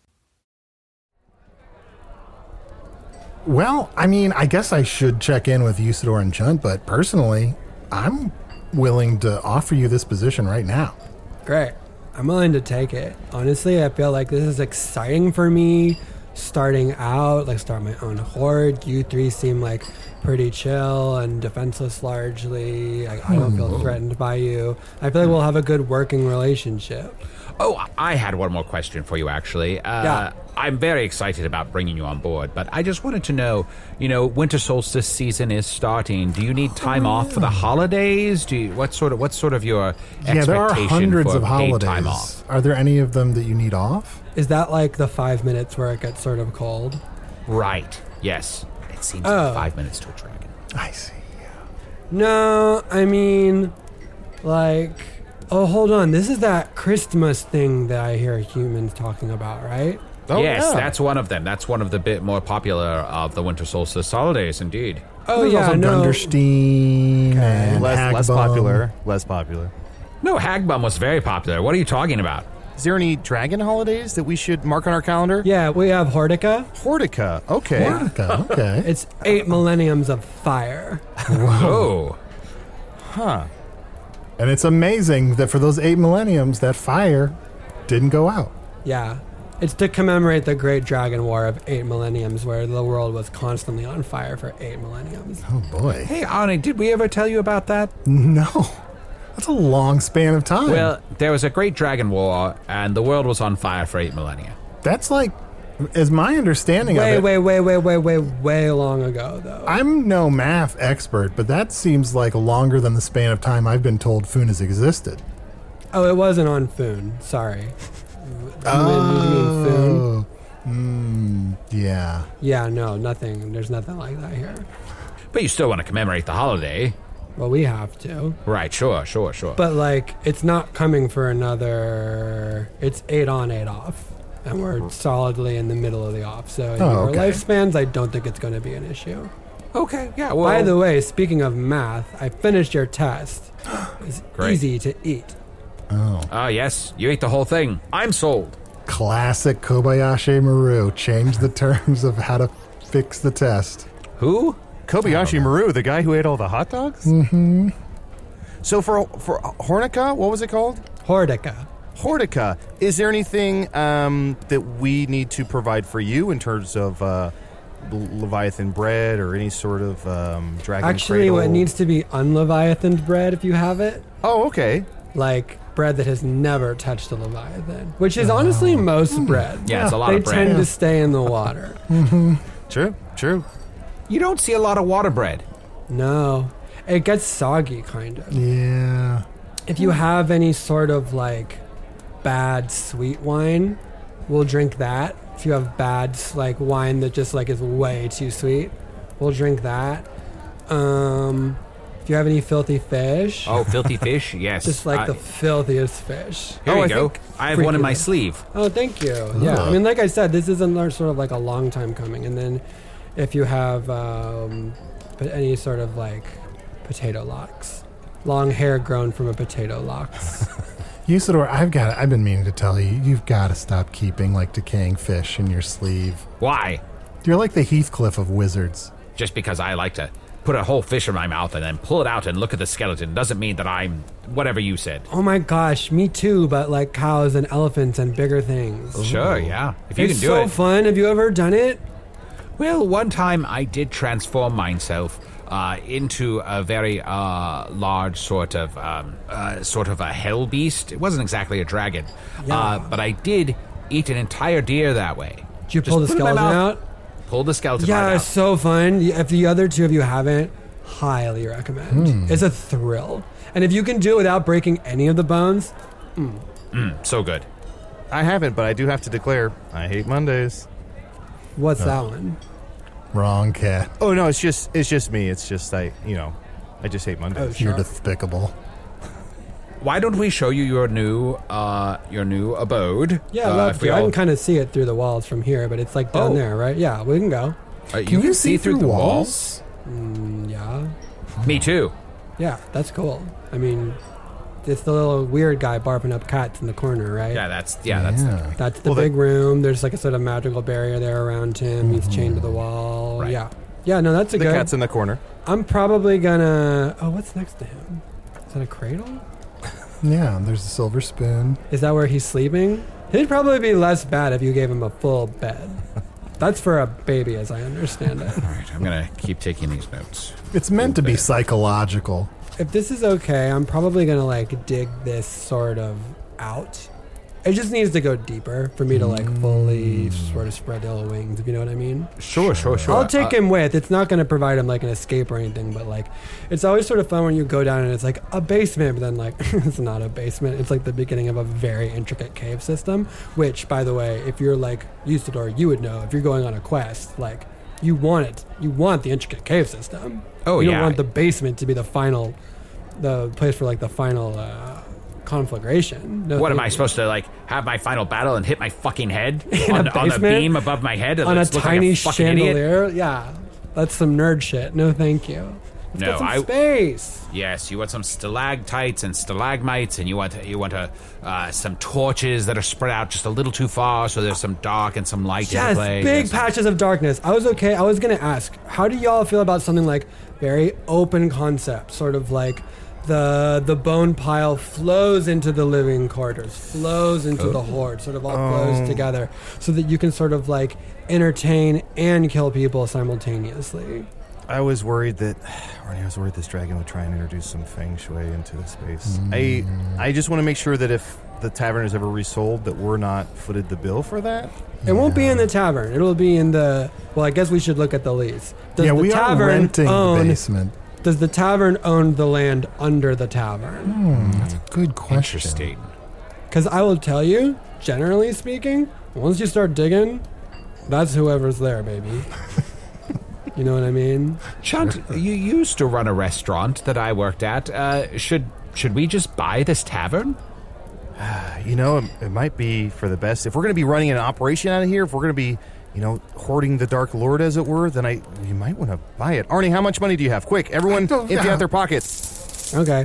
Speaker 4: Well, I mean, I guess I should check in with Usador and Chunt, but personally, I'm willing to offer you this position right now.
Speaker 6: Great. I'm willing to take it. Honestly, I feel like this is exciting for me. Starting out, like start my own horde. You three seem like pretty chill and defenseless largely. I don't feel threatened by you. I feel like we'll have a good working relationship.
Speaker 1: Oh, I had one more question for you, actually.
Speaker 6: Yeah.
Speaker 1: I'm very excited about bringing you on board, but I just wanted to know, winter solstice season is starting. Do you need time off for the holidays? What's sort of your expectation
Speaker 4: there are hundreds
Speaker 1: for
Speaker 4: of
Speaker 1: paid
Speaker 4: holidays.
Speaker 1: time off?
Speaker 4: Are there any of them that you need off?
Speaker 6: Is that like the 5 minutes where it gets sort of cold?
Speaker 1: Right. Yes. It seems like 5 minutes to a dragon.
Speaker 4: I see.
Speaker 6: No, I mean, like, oh, hold on. This is that Christmas thing that I hear humans talking about, right?
Speaker 5: Oh,
Speaker 1: yes,
Speaker 5: yeah.
Speaker 1: that's one of them. That's one of the bit more popular of the winter solstice holidays, indeed.
Speaker 6: Oh,
Speaker 4: There's
Speaker 6: yeah,
Speaker 4: also
Speaker 6: no.
Speaker 4: Gunderstein and
Speaker 5: Less
Speaker 4: Hagbum.
Speaker 5: popular. Less popular.
Speaker 1: No, Hagbum was very popular. What are you talking about?
Speaker 5: Is there any dragon holidays that we should mark on our calendar?
Speaker 6: Yeah, we have Hortica.
Speaker 5: Hortica. Okay.
Speaker 4: Okay.
Speaker 6: It's 8 millenniums of fire.
Speaker 1: Whoa.
Speaker 5: Huh.
Speaker 4: And it's amazing that for those 8 millenniums, that fire didn't go out.
Speaker 6: Yeah. It's to commemorate the Great Dragon War of 8 millenniums, where the world was constantly on fire for 8 millenniums.
Speaker 4: Oh, boy.
Speaker 1: Hey, Arnie, did we ever tell you about that?
Speaker 4: No. That's a long span of time.
Speaker 1: Well, there was a great dragon war, and the world was on fire for 8 millennia.
Speaker 4: That's like, as my understanding of it...
Speaker 6: Way long ago, though.
Speaker 4: I'm no math expert, but that seems like longer than the span of time I've been told Foon has existed.
Speaker 6: Oh, it wasn't on Foon. Sorry.
Speaker 4: Oh.
Speaker 6: You mean Foon?
Speaker 4: Yeah.
Speaker 6: Yeah, no, nothing. There's nothing like that here.
Speaker 1: But you still want to commemorate the holiday.
Speaker 6: Well, we have to.
Speaker 1: Right, sure.
Speaker 6: But, like, it's not coming for another... It's 8 on, 8 off. And we're solidly in the middle of the off. So in your lifespans, I don't think it's going to be an issue.
Speaker 1: Okay, yeah, well...
Speaker 6: By the way, speaking of math, I finished your test. It's
Speaker 1: Great.
Speaker 6: easy to eat.
Speaker 1: Oh, yes, you ate the whole thing. I'm sold.
Speaker 4: Classic Kobayashi Maru. Changed the terms of how to fix the test.
Speaker 1: Who?
Speaker 5: Kobayashi Maru, the guy who ate all the hot dogs?
Speaker 4: Mm-hmm.
Speaker 5: So for Hornica, what was it called?
Speaker 6: Hortica.
Speaker 5: Is there anything that we need to provide for you in terms of Leviathan bread or any sort of dragon
Speaker 6: Actually,
Speaker 5: cradle?
Speaker 6: what needs to be unleviathaned bread, if you have it.
Speaker 5: Oh, okay.
Speaker 6: Like bread that has never touched a leviathan, which is honestly most bread.
Speaker 1: Yeah, it's a lot of bread.
Speaker 6: They tend to stay in the water.
Speaker 5: True.
Speaker 1: You don't see a lot of water bread.
Speaker 6: No. It gets soggy, kind of.
Speaker 4: Yeah.
Speaker 6: If you have any sort of, like, bad sweet wine, we'll drink that. If you have bad, like, wine that just, like, is way too sweet, we'll drink that. If you have any filthy fish.
Speaker 1: Oh, filthy fish? Yes.
Speaker 6: Just, like, the filthiest fish.
Speaker 1: Here you go. I have one in my
Speaker 6: freaking-
Speaker 1: sleeve.
Speaker 6: Oh, thank you. Yeah, I mean, like I said, this isn't sort of like a long time coming. And then if you have any sort of like potato locks, long hair grown from a potato locks.
Speaker 4: Usador, I've been meaning to tell you, you've got to stop keeping like decaying fish in your sleeve.
Speaker 1: Why?
Speaker 4: You're like the Heathcliff of wizards.
Speaker 1: Just because I like to put a whole fish in my mouth and then pull it out and look at the skeleton doesn't mean that I'm whatever you said.
Speaker 6: Oh my gosh, me too, but like cows and elephants and bigger things.
Speaker 1: Sure, yeah. If you
Speaker 6: It's
Speaker 1: can do
Speaker 6: so
Speaker 1: it.
Speaker 6: fun. Have you ever done it?
Speaker 1: Well, one time I did transform myself into a very large sort of a hell beast. It wasn't exactly a dragon, but I did eat an entire deer that way.
Speaker 6: Did you pull the skeleton out?
Speaker 1: Pull the skeleton
Speaker 6: Yeah,
Speaker 1: right
Speaker 6: it's
Speaker 1: out.
Speaker 6: so fun. If the other two of you haven't, highly recommend. It's a thrill. And if you can do it without breaking any of the bones,
Speaker 1: So good.
Speaker 5: I haven't, but I do have to declare I hate Mondays.
Speaker 6: what's that one?
Speaker 4: Wrong, cat.
Speaker 5: Oh no, it's just me. It's just I just hate Mondays.
Speaker 6: Oh, sure.
Speaker 4: You're despicable.
Speaker 1: Why don't we show you your new abode?
Speaker 6: Yeah, I'd love to. I can kind of see it through the walls from here, but it's like down there, right? Yeah, we can go.
Speaker 1: You can see through the walls?
Speaker 6: Yeah.
Speaker 1: Me too.
Speaker 6: Yeah, that's cool. I mean, it's the little weird guy barfing up cats in the corner, right?
Speaker 1: Yeah, that's
Speaker 6: That's the big room. There's like a sort of magical barrier there around him. He's chained to the wall.
Speaker 1: Right.
Speaker 6: Yeah. Yeah, no, that's a
Speaker 5: The
Speaker 6: good.
Speaker 5: cat's in the corner.
Speaker 6: I'm probably gonna. Oh, what's next to him? Is that a cradle?
Speaker 4: Yeah, there's a silver spoon.
Speaker 6: Is that where he's sleeping? He'd probably be less bad if you gave him a full bed. That's for a baby, as I understand it.
Speaker 1: All right, I'm going to keep taking these notes.
Speaker 4: It's meant to be psychological.
Speaker 6: If this is okay, I'm probably gonna like dig this sort of out. It just needs to go deeper for me to like fully sort of spread the wings, if you know what I mean.
Speaker 1: Sure.
Speaker 6: I'll take him with. It's not going to provide him like an escape or anything, but like it's always sort of fun when you go down and it's like a basement, but then like it's not a basement. It's like the beginning of a very intricate cave system, which, by the way, if you're like Usador, you would know if you're going on a quest, like you want it. You want the intricate cave system.
Speaker 1: Oh,
Speaker 6: you
Speaker 1: yeah.
Speaker 6: don't want the basement to be the place for like the final conflagration. No,
Speaker 1: What am I supposed to like have my final battle and hit my fucking head
Speaker 6: In a
Speaker 1: on the
Speaker 6: basement?
Speaker 1: beam above my head
Speaker 6: on a
Speaker 1: Let's look
Speaker 6: tiny
Speaker 1: like a fucking idiot?
Speaker 6: chandelier? Yeah, that's some nerd shit. No, thank you. Let's
Speaker 1: No,
Speaker 6: get some space.
Speaker 1: Yes, you want some stalactites and stalagmites, and you want some torches that are spread out just a little too far, so there's some dark and some light
Speaker 6: Yes,
Speaker 1: interplay.
Speaker 6: big patches of darkness. I was gonna ask, how do y'all feel about something like very open concept, sort of like the bone pile flows into the living quarters, flows into the horde, sort of all flows together, so that you can sort of like entertain and kill people simultaneously.
Speaker 5: I was worried this dragon would try and introduce some feng shui into the space. I just want to make sure that if the tavern is ever resold, that we're not footed the bill for that.
Speaker 6: It won't be in the tavern. It'll be in the. Well, I guess we should look at the lease. Does the
Speaker 4: we are
Speaker 6: tavern
Speaker 4: renting
Speaker 6: own,
Speaker 4: the basement.
Speaker 6: Does the tavern own the land under the tavern?
Speaker 4: That's a good question.
Speaker 1: Interesting.
Speaker 6: Because I will tell you, generally speaking, once you start digging, that's whoever's there, baby. You know what I mean?
Speaker 1: Chunt, you used to run a restaurant that I worked at. Should we just buy this tavern?
Speaker 5: You know, it might be for the best. If we're going to be running an operation out of here, if we're going to be, hoarding the Dark Lord, as it were, then you might want to buy it. Arnie, how much money do you have? Quick, everyone empty out their pockets.
Speaker 6: Okay.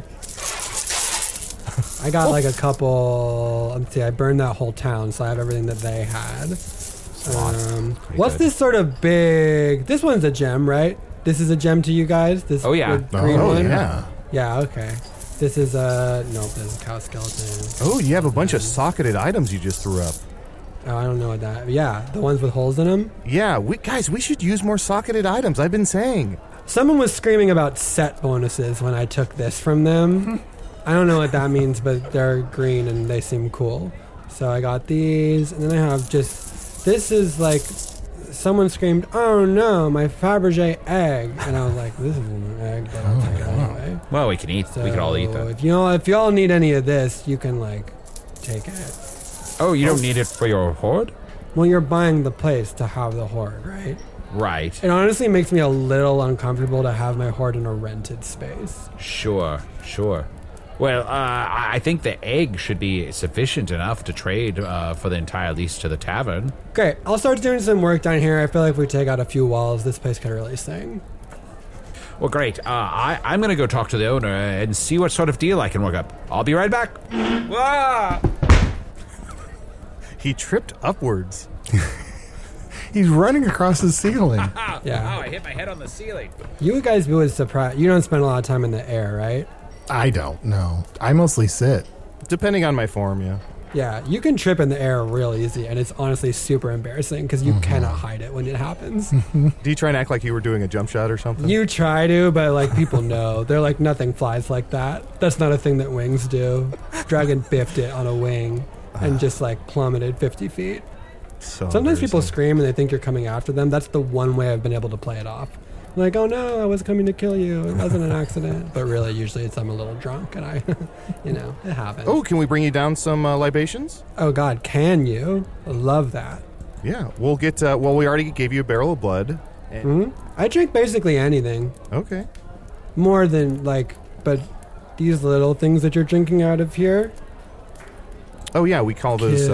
Speaker 6: I got like a couple. Let's see, I burned that whole town, so I have everything that they had. What's
Speaker 1: good.
Speaker 6: this sort of big? This one's a gem, right? This is a gem to you guys? This
Speaker 1: Oh, yeah.
Speaker 6: green
Speaker 4: Oh,
Speaker 6: one?
Speaker 4: yeah.
Speaker 6: Yeah, okay. This is nope, this is a cow skeleton.
Speaker 5: Oh, you have a bunch of socketed items you just threw up.
Speaker 6: Oh, I don't know what that. Yeah, the ones with holes in them.
Speaker 5: Yeah, we should use more socketed items. I've been saying.
Speaker 6: Someone was screaming about set bonuses when I took this from them. I don't know what that means, but they're green and they seem cool. So I got these, and then I have just, this is like, someone screamed, "Oh no, my Fabergé egg," and I was like, "This is an egg, but I'll take it anyway."
Speaker 1: Well, we can eat.
Speaker 6: So
Speaker 1: We can all eat that.
Speaker 6: if y'all need any of this, you can like take it.
Speaker 1: Oh, you don't need it for your hoard?
Speaker 6: Well, you're buying the place to have the hoard, right?
Speaker 1: Right.
Speaker 6: It honestly makes me a little uncomfortable to have my hoard in a rented space.
Speaker 1: Sure. Well, I think the egg should be sufficient enough to trade for the entire lease to the tavern.
Speaker 6: Great. I'll start doing some work down here. I feel like if we take out a few walls, this place could really sing.
Speaker 1: Well, great. I'm going to go talk to the owner and see what sort of deal I can work up. I'll be right back. Ah!
Speaker 5: He tripped upwards.
Speaker 4: He's running across the ceiling.
Speaker 6: Yeah.
Speaker 1: Oh, I hit my head on the ceiling.
Speaker 6: You guys would surprise. You don't spend a lot of time in the air, right?
Speaker 4: I don't know. I mostly sit.
Speaker 5: Depending on my form, yeah.
Speaker 6: Yeah, you can trip in the air real easy, and it's honestly super embarrassing because you cannot hide it when it happens.
Speaker 5: Do you try and act like you were doing a jump shot or something?
Speaker 6: You try to, but like people know. They're like, nothing flies like that. That's not a thing that wings do. Dragon biffed it on a wing and just like plummeted 50 feet.
Speaker 5: So
Speaker 6: Sometimes people
Speaker 5: embarrassing.
Speaker 6: scream and they think you're coming after them. That's the one way I've been able to play it off. Like, oh no, I was coming to kill you. It wasn't an accident. But really, usually it's I'm a little drunk and I, it happens.
Speaker 5: Oh, can we bring you down some libations?
Speaker 6: Oh God, can you? I love that.
Speaker 5: Yeah, we'll get, we already gave you a barrel of blood. And
Speaker 6: I drink basically anything.
Speaker 5: Okay.
Speaker 6: More than but these little things that you're drinking out of here.
Speaker 5: Oh yeah, we call those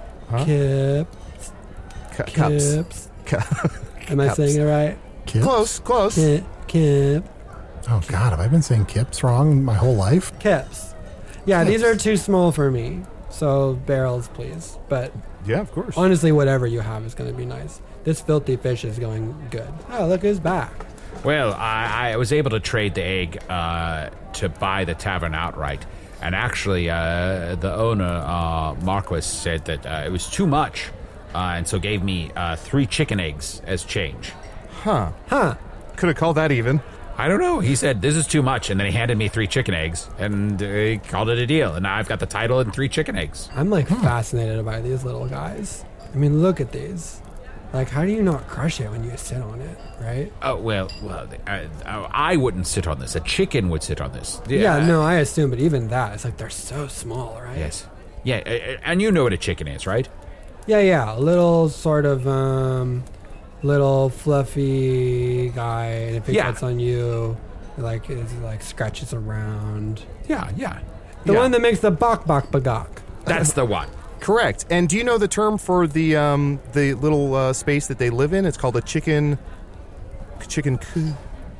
Speaker 6: Kips.
Speaker 5: cups.
Speaker 6: Am I
Speaker 5: Cups.
Speaker 6: saying it right?
Speaker 5: Close.
Speaker 6: Kip.
Speaker 4: Oh, God, have I been saying kips wrong my whole life?
Speaker 6: Kips. Yeah, these are too small for me. So barrels, please. But
Speaker 5: Yeah, of course.
Speaker 6: honestly, whatever you have is going to be nice. This filthy fish is going good. Oh, look who's back.
Speaker 1: Well, I was able to trade the egg to buy the tavern outright. And actually, the owner, Marquis, said that it was too much. And so gave me 3 chicken eggs as change.
Speaker 5: Huh. Could have called that even.
Speaker 1: I don't know. He said, this is too much. And then he handed me 3 chicken eggs. And he called it a deal. And now I've got the title and 3 chicken eggs.
Speaker 6: I'm fascinated by these little guys. I mean, look at these. Like, how do you not crush it when you sit on it, right?
Speaker 1: Oh, well, I wouldn't sit on this. A chicken would sit on this.
Speaker 6: Yeah, no, I assume. But even that, it's like they're so small, right?
Speaker 1: Yes. Yeah, and you know what a chicken is, right?
Speaker 6: Yeah. A little sort of, little fluffy guy. And if it gets on you, it scratches around.
Speaker 1: Yeah.
Speaker 6: The one that makes the bok bagok.
Speaker 1: That's the one.
Speaker 5: Correct. And do you know the term for the little space that they live in? It's called a chicken coop.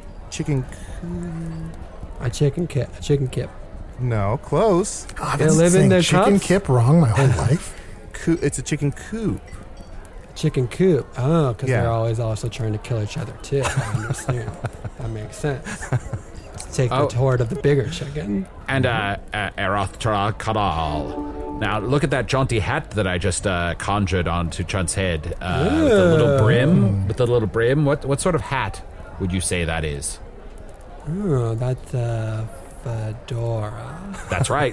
Speaker 6: A chicken kip.
Speaker 5: No, close.
Speaker 4: I've
Speaker 6: They
Speaker 4: been
Speaker 6: live in
Speaker 4: saying
Speaker 6: their
Speaker 4: chicken
Speaker 6: cups?
Speaker 4: kip wrong my whole life.
Speaker 5: It's a chicken coop.
Speaker 6: Chicken coop. Oh, because
Speaker 5: Yeah.
Speaker 6: they're always also trying to kill each other too. I understand. That makes sense. Take the horde of the bigger chicken.
Speaker 1: And Erothtra Kadal. Now, look at that jaunty hat that I just conjured onto Chunt's head. With the little brim. What sort of hat would you say that is?
Speaker 6: Oh, that's a fedora.
Speaker 1: That's right.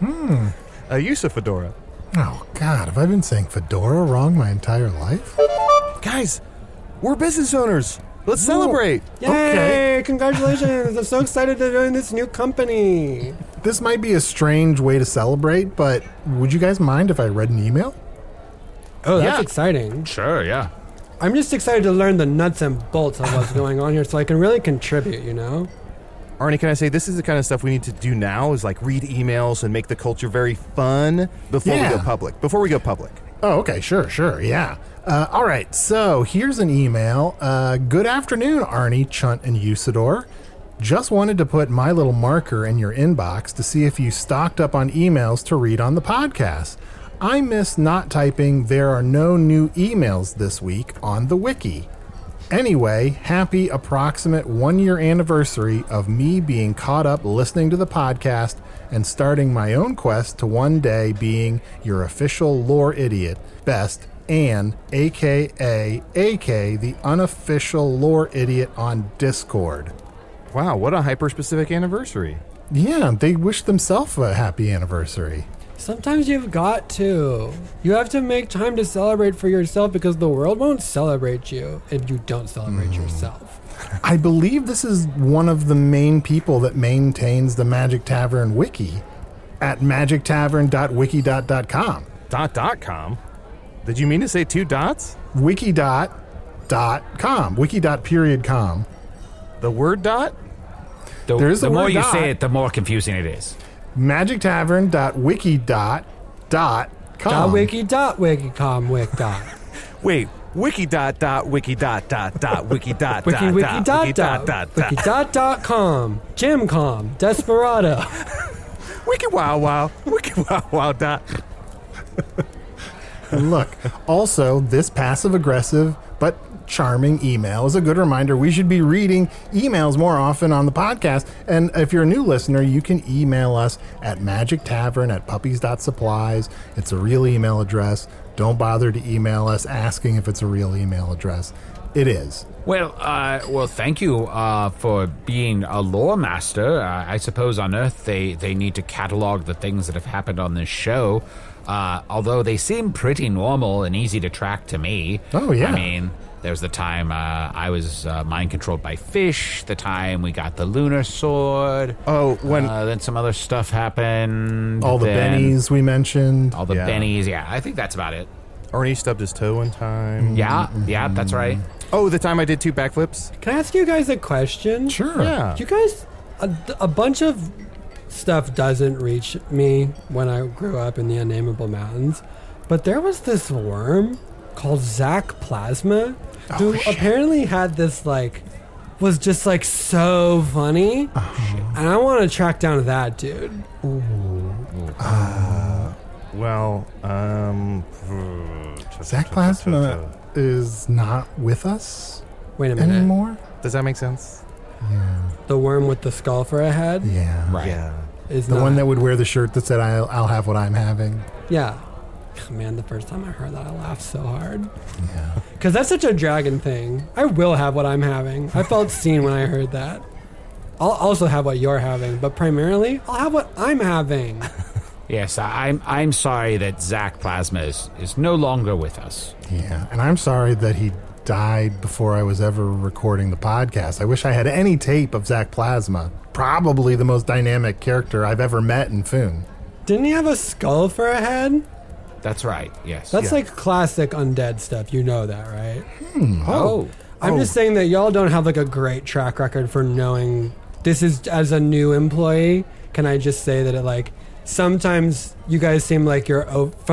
Speaker 5: A use of fedora.
Speaker 4: Oh, God, have I been saying fedora wrong my entire life?
Speaker 5: Guys, we're business owners. Let's celebrate.
Speaker 6: Yay!
Speaker 4: Okay.
Speaker 6: Congratulations! I'm so excited to join this new company.
Speaker 4: This might be a strange way to celebrate, but would you guys mind if I read an email?
Speaker 6: Oh, that's
Speaker 5: Yeah.
Speaker 6: exciting.
Speaker 1: Sure, yeah.
Speaker 6: I'm just excited to learn the nuts and bolts of what's going on here so I can really contribute, you know?
Speaker 5: Arnie, can I say this is the kind of stuff we need to do now is like read emails and make the culture very fun before we go public.
Speaker 4: Oh, okay, sure, yeah. All right, so here's an email. Good afternoon, Arnie, Chunt, and Usador. Just wanted to put my little marker in your inbox to see if you stocked up on emails to read on the podcast. I miss not typing "there are no new emails this week" on the wiki. Anyway, happy approximate 1-year anniversary of me being caught up listening to the podcast and starting my own quest to one day being your official lore idiot, Best, and aka the unofficial lore idiot on Discord.
Speaker 5: Wow, what a hyper-specific anniversary.
Speaker 4: Yeah, they wish themselves a happy anniversary.
Speaker 6: Sometimes you've got to. You have to make time to celebrate for yourself because the world won't celebrate you if you don't celebrate yourself.
Speaker 4: I believe this is one of the main people that maintains the Magic Tavern wiki at magictavern.wiki.com.
Speaker 5: .com? Did you mean to say 2 dots?
Speaker 4: Wiki.com. Wiki.com.
Speaker 5: The word dot?
Speaker 1: The
Speaker 4: There's the
Speaker 1: more
Speaker 4: word
Speaker 1: you
Speaker 4: dot.
Speaker 1: say it, the more confusing it is.
Speaker 4: magictavern.wiki.com.
Speaker 6: .wiki.wikicom.
Speaker 5: Wait, wiki dot wiki dot wiki dot
Speaker 6: Wiki dot.com. Jimcom. Desperado.
Speaker 5: wiki wow dot.
Speaker 4: And look, also, this passive-aggressive but charming email is a good reminder we should be reading emails more often on the podcast. And if you're a new listener, you can email us at magictavern@puppies.supplies. It's a real email address. Don't bother to email us asking if it's a real email address. It is.
Speaker 1: Well, thank you for being a lore master. I suppose on Earth they need to catalog the things that have happened on this show, although they seem pretty normal and easy to track to me.
Speaker 4: Oh, yeah.
Speaker 1: I mean, there's the time I was mind-controlled by fish, the time we got the lunar sword.
Speaker 5: Oh, when...
Speaker 1: then some other stuff happened.
Speaker 4: All the bennies we mentioned.
Speaker 1: All the bennies, yeah. I think that's about it.
Speaker 5: Arnie stubbed his toe one time.
Speaker 1: Yeah, that's right.
Speaker 5: Oh, the time I did 2 backflips?
Speaker 6: Can I ask you guys a question?
Speaker 4: Sure.
Speaker 5: Yeah.
Speaker 6: You guys, a bunch of stuff doesn't reach me when I grew up in the Unnameable Mountains, but there was this worm called Zach Plasma who apparently had this, was just, so funny. And I want to track down that dude.
Speaker 4: Zach Plasma is not with us
Speaker 6: Wait a minute.
Speaker 4: anymore?
Speaker 5: Does that make sense?
Speaker 4: Yeah.
Speaker 6: The worm with the skull for a head?
Speaker 4: Yeah.
Speaker 1: Right.
Speaker 5: Yeah.
Speaker 6: Is
Speaker 4: The
Speaker 6: not.
Speaker 4: one that would wear the shirt that said, I'll have what I'm having.
Speaker 6: Yeah. Man, the first time I heard that, I laughed so hard.
Speaker 4: Yeah.
Speaker 6: Because that's such a dragon thing. I will have what I'm having. I felt seen when I heard that. I'll also have what you're having, but primarily, I'll have what I'm having.
Speaker 1: Yes, I'm sorry that Zach Plasma is no longer with us.
Speaker 4: Yeah. And I'm sorry that he died before I was ever recording the podcast. I wish I had any tape of Zach Plasma. Probably the most dynamic character I've ever met in Foon.
Speaker 6: Didn't he have a skull for a head?
Speaker 1: That's right, yes.
Speaker 6: That's like classic undead stuff. You know that, right?
Speaker 1: Oh.
Speaker 6: I'm just saying that y'all don't have a great track record for knowing this is as a new employee. Can I just say that it sometimes you guys seem like you're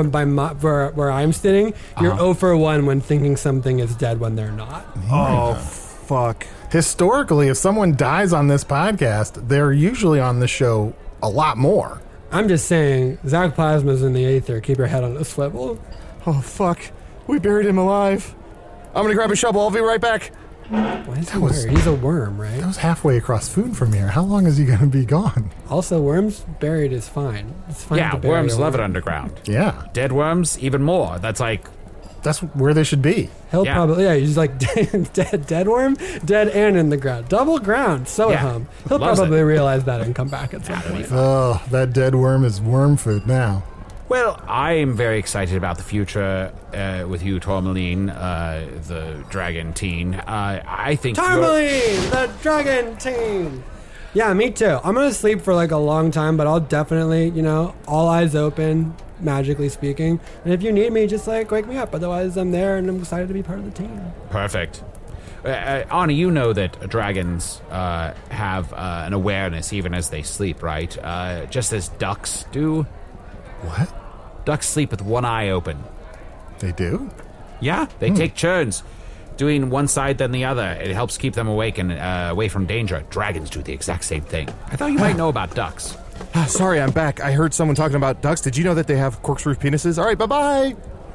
Speaker 6: where I'm sitting, you're 0 for 1 when thinking something is dead when they're not.
Speaker 5: Oh, fuck.
Speaker 4: Historically, if someone dies on this podcast, they're usually on the show a lot more.
Speaker 6: I'm just saying, Zach Plasma's in the aether. Keep your head on a swivel.
Speaker 5: Oh, fuck. We buried him alive. I'm gonna grab a shovel. I'll be right back.
Speaker 6: Why is he weird? He's a worm, right?
Speaker 4: That was halfway across Foon from here. How long is he going to be gone?
Speaker 6: Also, worms buried is fine. It's fine
Speaker 1: Yeah,
Speaker 6: to bury
Speaker 1: worms
Speaker 6: a
Speaker 1: love it
Speaker 6: worm.
Speaker 1: underground.
Speaker 4: Yeah.
Speaker 1: Dead worms, even more. That's
Speaker 4: where they should be.
Speaker 6: He'll
Speaker 1: Yeah.
Speaker 6: probably, he's dead worm, dead and in the ground. Double ground, so
Speaker 1: Yeah.
Speaker 6: hum. He'll
Speaker 1: Loves
Speaker 6: probably
Speaker 1: it.
Speaker 6: realize that and come back at some point.
Speaker 4: Oh, that dead worm is worm food now.
Speaker 1: Well, I'm very excited about the future with you, Tourmaline, the dragon teen. I think
Speaker 6: Tourmaline, the dragon team. Yeah, me too. I'm going to sleep for a long time, but I'll definitely, all eyes open, magically speaking. And if you need me, just wake me up. Otherwise, I'm there and I'm excited to be part of the team.
Speaker 1: Perfect. Arnie, you know that dragons have an awareness even as they sleep, right? Just as ducks do.
Speaker 4: What?
Speaker 1: Ducks sleep with one eye open.
Speaker 4: They do?
Speaker 1: Yeah, they take turns doing one side then the other. It helps keep them awake and away from danger. Dragons do the exact same thing. I thought you might know about ducks.
Speaker 5: Sorry, I'm back. I heard someone talking about ducks. Did you know that they have corkscrew penises? All right, bye-bye.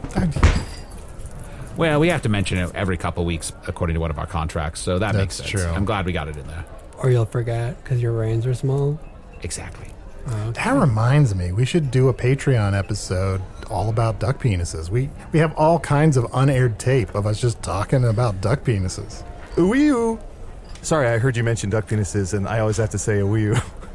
Speaker 1: Well, we have to mention it every couple weeks according to one of our contracts, so that makes
Speaker 4: That's
Speaker 1: sense.
Speaker 4: true.
Speaker 1: I'm glad we got it in there.
Speaker 6: Or you'll forget because your brains are small.
Speaker 1: Exactly.
Speaker 4: That reminds me, we should do a Patreon episode all about duck penises. We have all kinds of unaired tape of us just talking about duck penises.
Speaker 5: Ooh-ee-oo. Sorry, I heard you mention duck penises, and I always have to say ooh-ee-oo.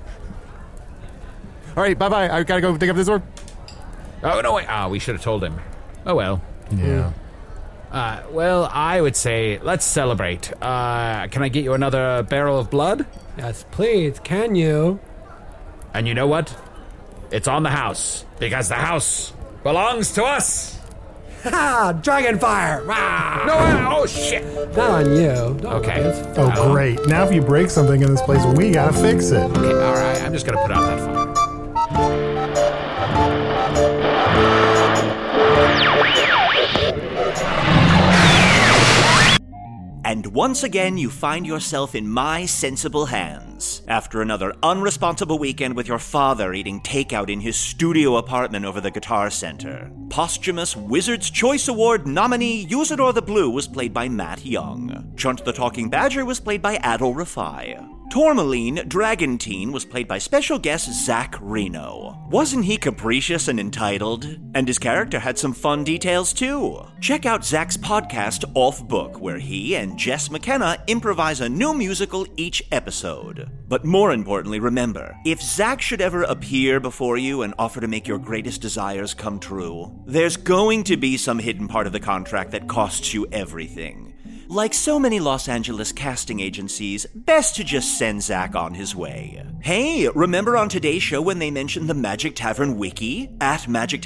Speaker 5: All right, bye-bye. I gotta go dig up this door.
Speaker 1: Oh, no, wait. We should have told him. Oh, well.
Speaker 4: Yeah.
Speaker 1: Well, I would say let's celebrate. Can I get you another barrel of blood?
Speaker 6: Yes, please. Can you?
Speaker 1: And you know what? It's on the house, because the house belongs to us.
Speaker 6: Ha! Dragon fire! Rah!
Speaker 1: No, oh, shit.
Speaker 6: Not on you. Don't
Speaker 1: Okay.
Speaker 6: worry, it's
Speaker 4: Oh,
Speaker 6: fine.
Speaker 4: great. Now if you break something in this place, we gotta fix it.
Speaker 1: Okay, all right. I'm just going to put out that fire.
Speaker 3: And once again, you find yourself in my sensible hands. After another unresponsible weekend with your father eating takeout in his studio apartment over the Guitar Center. Posthumous Wizard's Choice Award nominee Usador the Blue was played by Matt Young. Chunt the Talking Badger was played by Adol Rafai. Tourmaline, Dragontine, was played by special guest Zach Reno. Wasn't he capricious and entitled? And his character had some fun details too. Check out Zach's podcast Off Book, where he and Jess McKenna improvise a new musical each episode. But more importantly, remember, if Zach should ever appear before you and offer to make your greatest desires come true, there's going to be some hidden part of the contract that costs you everything. Like so many Los Angeles casting agencies, best to just send Zach on his way. Hey, remember on today's show when they mentioned the Magic Tavern wiki at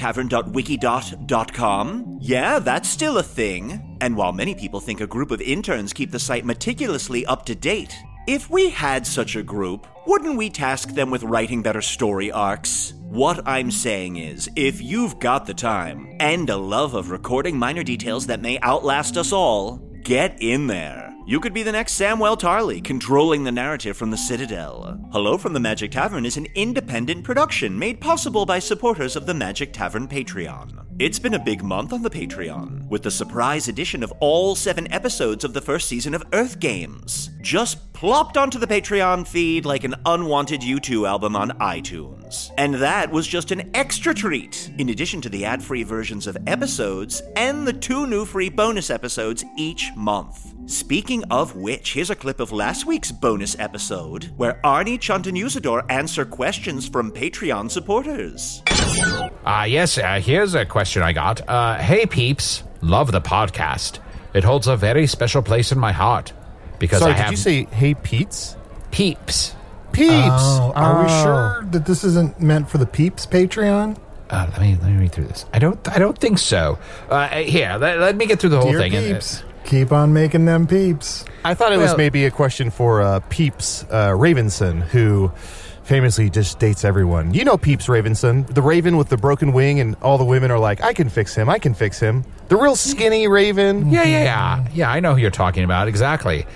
Speaker 3: magictavern.wikidot.com? Yeah, that's still a thing. And while many people think a group of interns keep the site meticulously up to date, if we had such a group, wouldn't we task them with writing better story arcs? What I'm saying is, if you've got the time and a love of recording minor details that may outlast us all, get in there. You could be the next Samwell Tarly, controlling the narrative from the Citadel. Hello from the Magic Tavern is an independent production made possible by supporters of the Magic Tavern Patreon. It's been a big month on the Patreon, with the surprise edition of all 7 episodes of the first season of Earth Games, just plopped onto the Patreon feed like an unwanted U2 album on iTunes. And that was just an extra treat, in addition to the ad-free versions of episodes and the 2 new free bonus episodes each month. Speaking of which, here's a clip of last week's bonus episode, where Arnie, Chunt, and Usador answer questions from Patreon supporters.
Speaker 1: Yes, here's a question I got. Hey peeps, love the podcast. It holds a very special place in my heart. Because
Speaker 5: Sorry, did you say hey Peeps?
Speaker 1: Peeps.
Speaker 5: Peeps!
Speaker 4: Are we sure that this isn't meant for the Peeps Patreon?
Speaker 1: Let me read through this. I don't think so. Here, let me get through the whole
Speaker 4: Dear
Speaker 1: thing.
Speaker 4: Peeps, keep on making them peeps.
Speaker 5: I thought it was maybe a question for Peeps Ravenson, who famously just dates everyone. You know Peeps Ravenson, the raven with the broken wing, and all the women are like, I can fix him. The real skinny raven.
Speaker 1: Yeah, I know who you're talking about, exactly.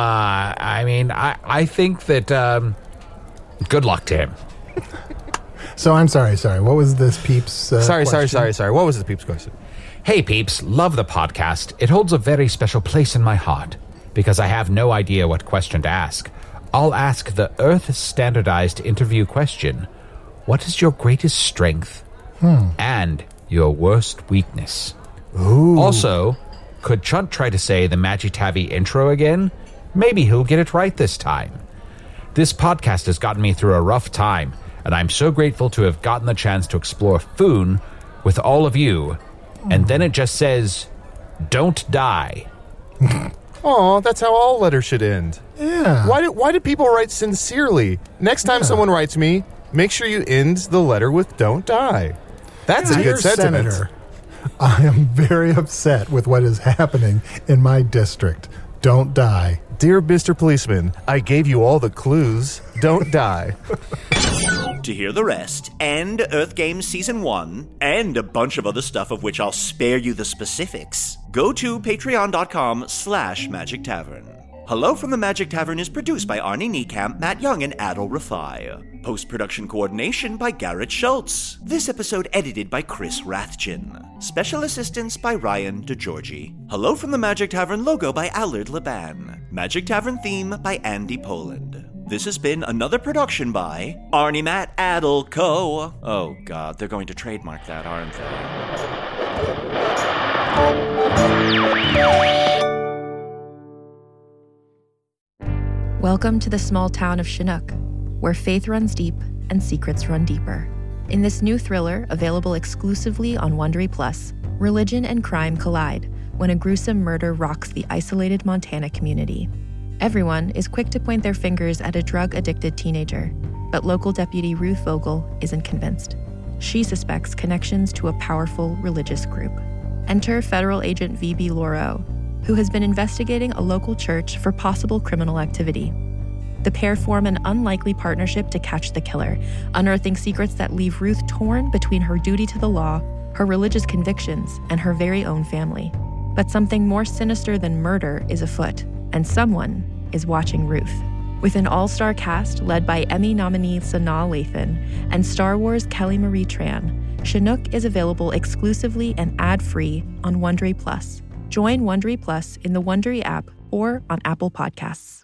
Speaker 1: I think that, good luck to him.
Speaker 4: So I'm sorry, what was this Peeps
Speaker 5: Sorry. What was the Peeps question?
Speaker 1: Hey peeps, love the podcast. It holds a very special place in my heart, because I have no idea what question to ask. I'll ask the Earth standardized interview question. What is your greatest strength and your worst weakness?
Speaker 4: Ooh.
Speaker 1: Also, could Chunt try to say the Magitavi intro again? Maybe he'll get it right this time. This podcast has gotten me through a rough time, and I'm so grateful to have gotten the chance to explore Foon with all of you. And then it just says, don't die.
Speaker 5: Aw, that's how all letters should end.
Speaker 4: Yeah.
Speaker 5: Why do people write sincerely? Next time someone writes me, make sure you end the letter with don't die. That's a good sentiment.
Speaker 4: Senator, I am very upset with what is happening in my district. Don't die.
Speaker 5: Dear Mr. Policeman, I gave you all the clues. Don't die.
Speaker 3: To hear the rest, and Earth Games Season 1, and a bunch of other stuff of which I'll spare you the specifics, go to patreon.com/Magic Tavern. Hello from the Magic Tavern is produced by Arnie Niekamp, Matt Young, and Adol Rafai. Post-production coordination by Garrett Schultz. This episode edited by Chris Rathjen. Special assistance by Ryan DeGiorgi. Hello from the Magic Tavern logo by Allard Laban. Magic Tavern theme by Andy Poland. This has been another production by Arnie Matt Adol Co. Oh god, they're going to trademark that, aren't they?
Speaker 11: Welcome to the small town of Chinook, where faith runs deep and secrets run deeper. In this new thriller, available exclusively on Wondery Plus, religion and crime collide when a gruesome murder rocks the isolated Montana community. Everyone is quick to point their fingers at a drug-addicted teenager, but local deputy Ruth Vogel isn't convinced. She suspects connections to a powerful religious group. Enter federal agent V.B. Lauro, who has been investigating a local church for possible criminal activity. The pair form an unlikely partnership to catch the killer, unearthing secrets that leave Ruth torn between her duty to the law, her religious convictions, and her very own family. But something more sinister than murder is afoot, and someone is watching Ruth. With an all-star cast led by Emmy nominee Sanaa Lathan and Star Wars Kelly Marie Tran, Chinook is available exclusively and ad-free on Wondery Plus. Join Wondery Plus in the Wondery app or on Apple Podcasts.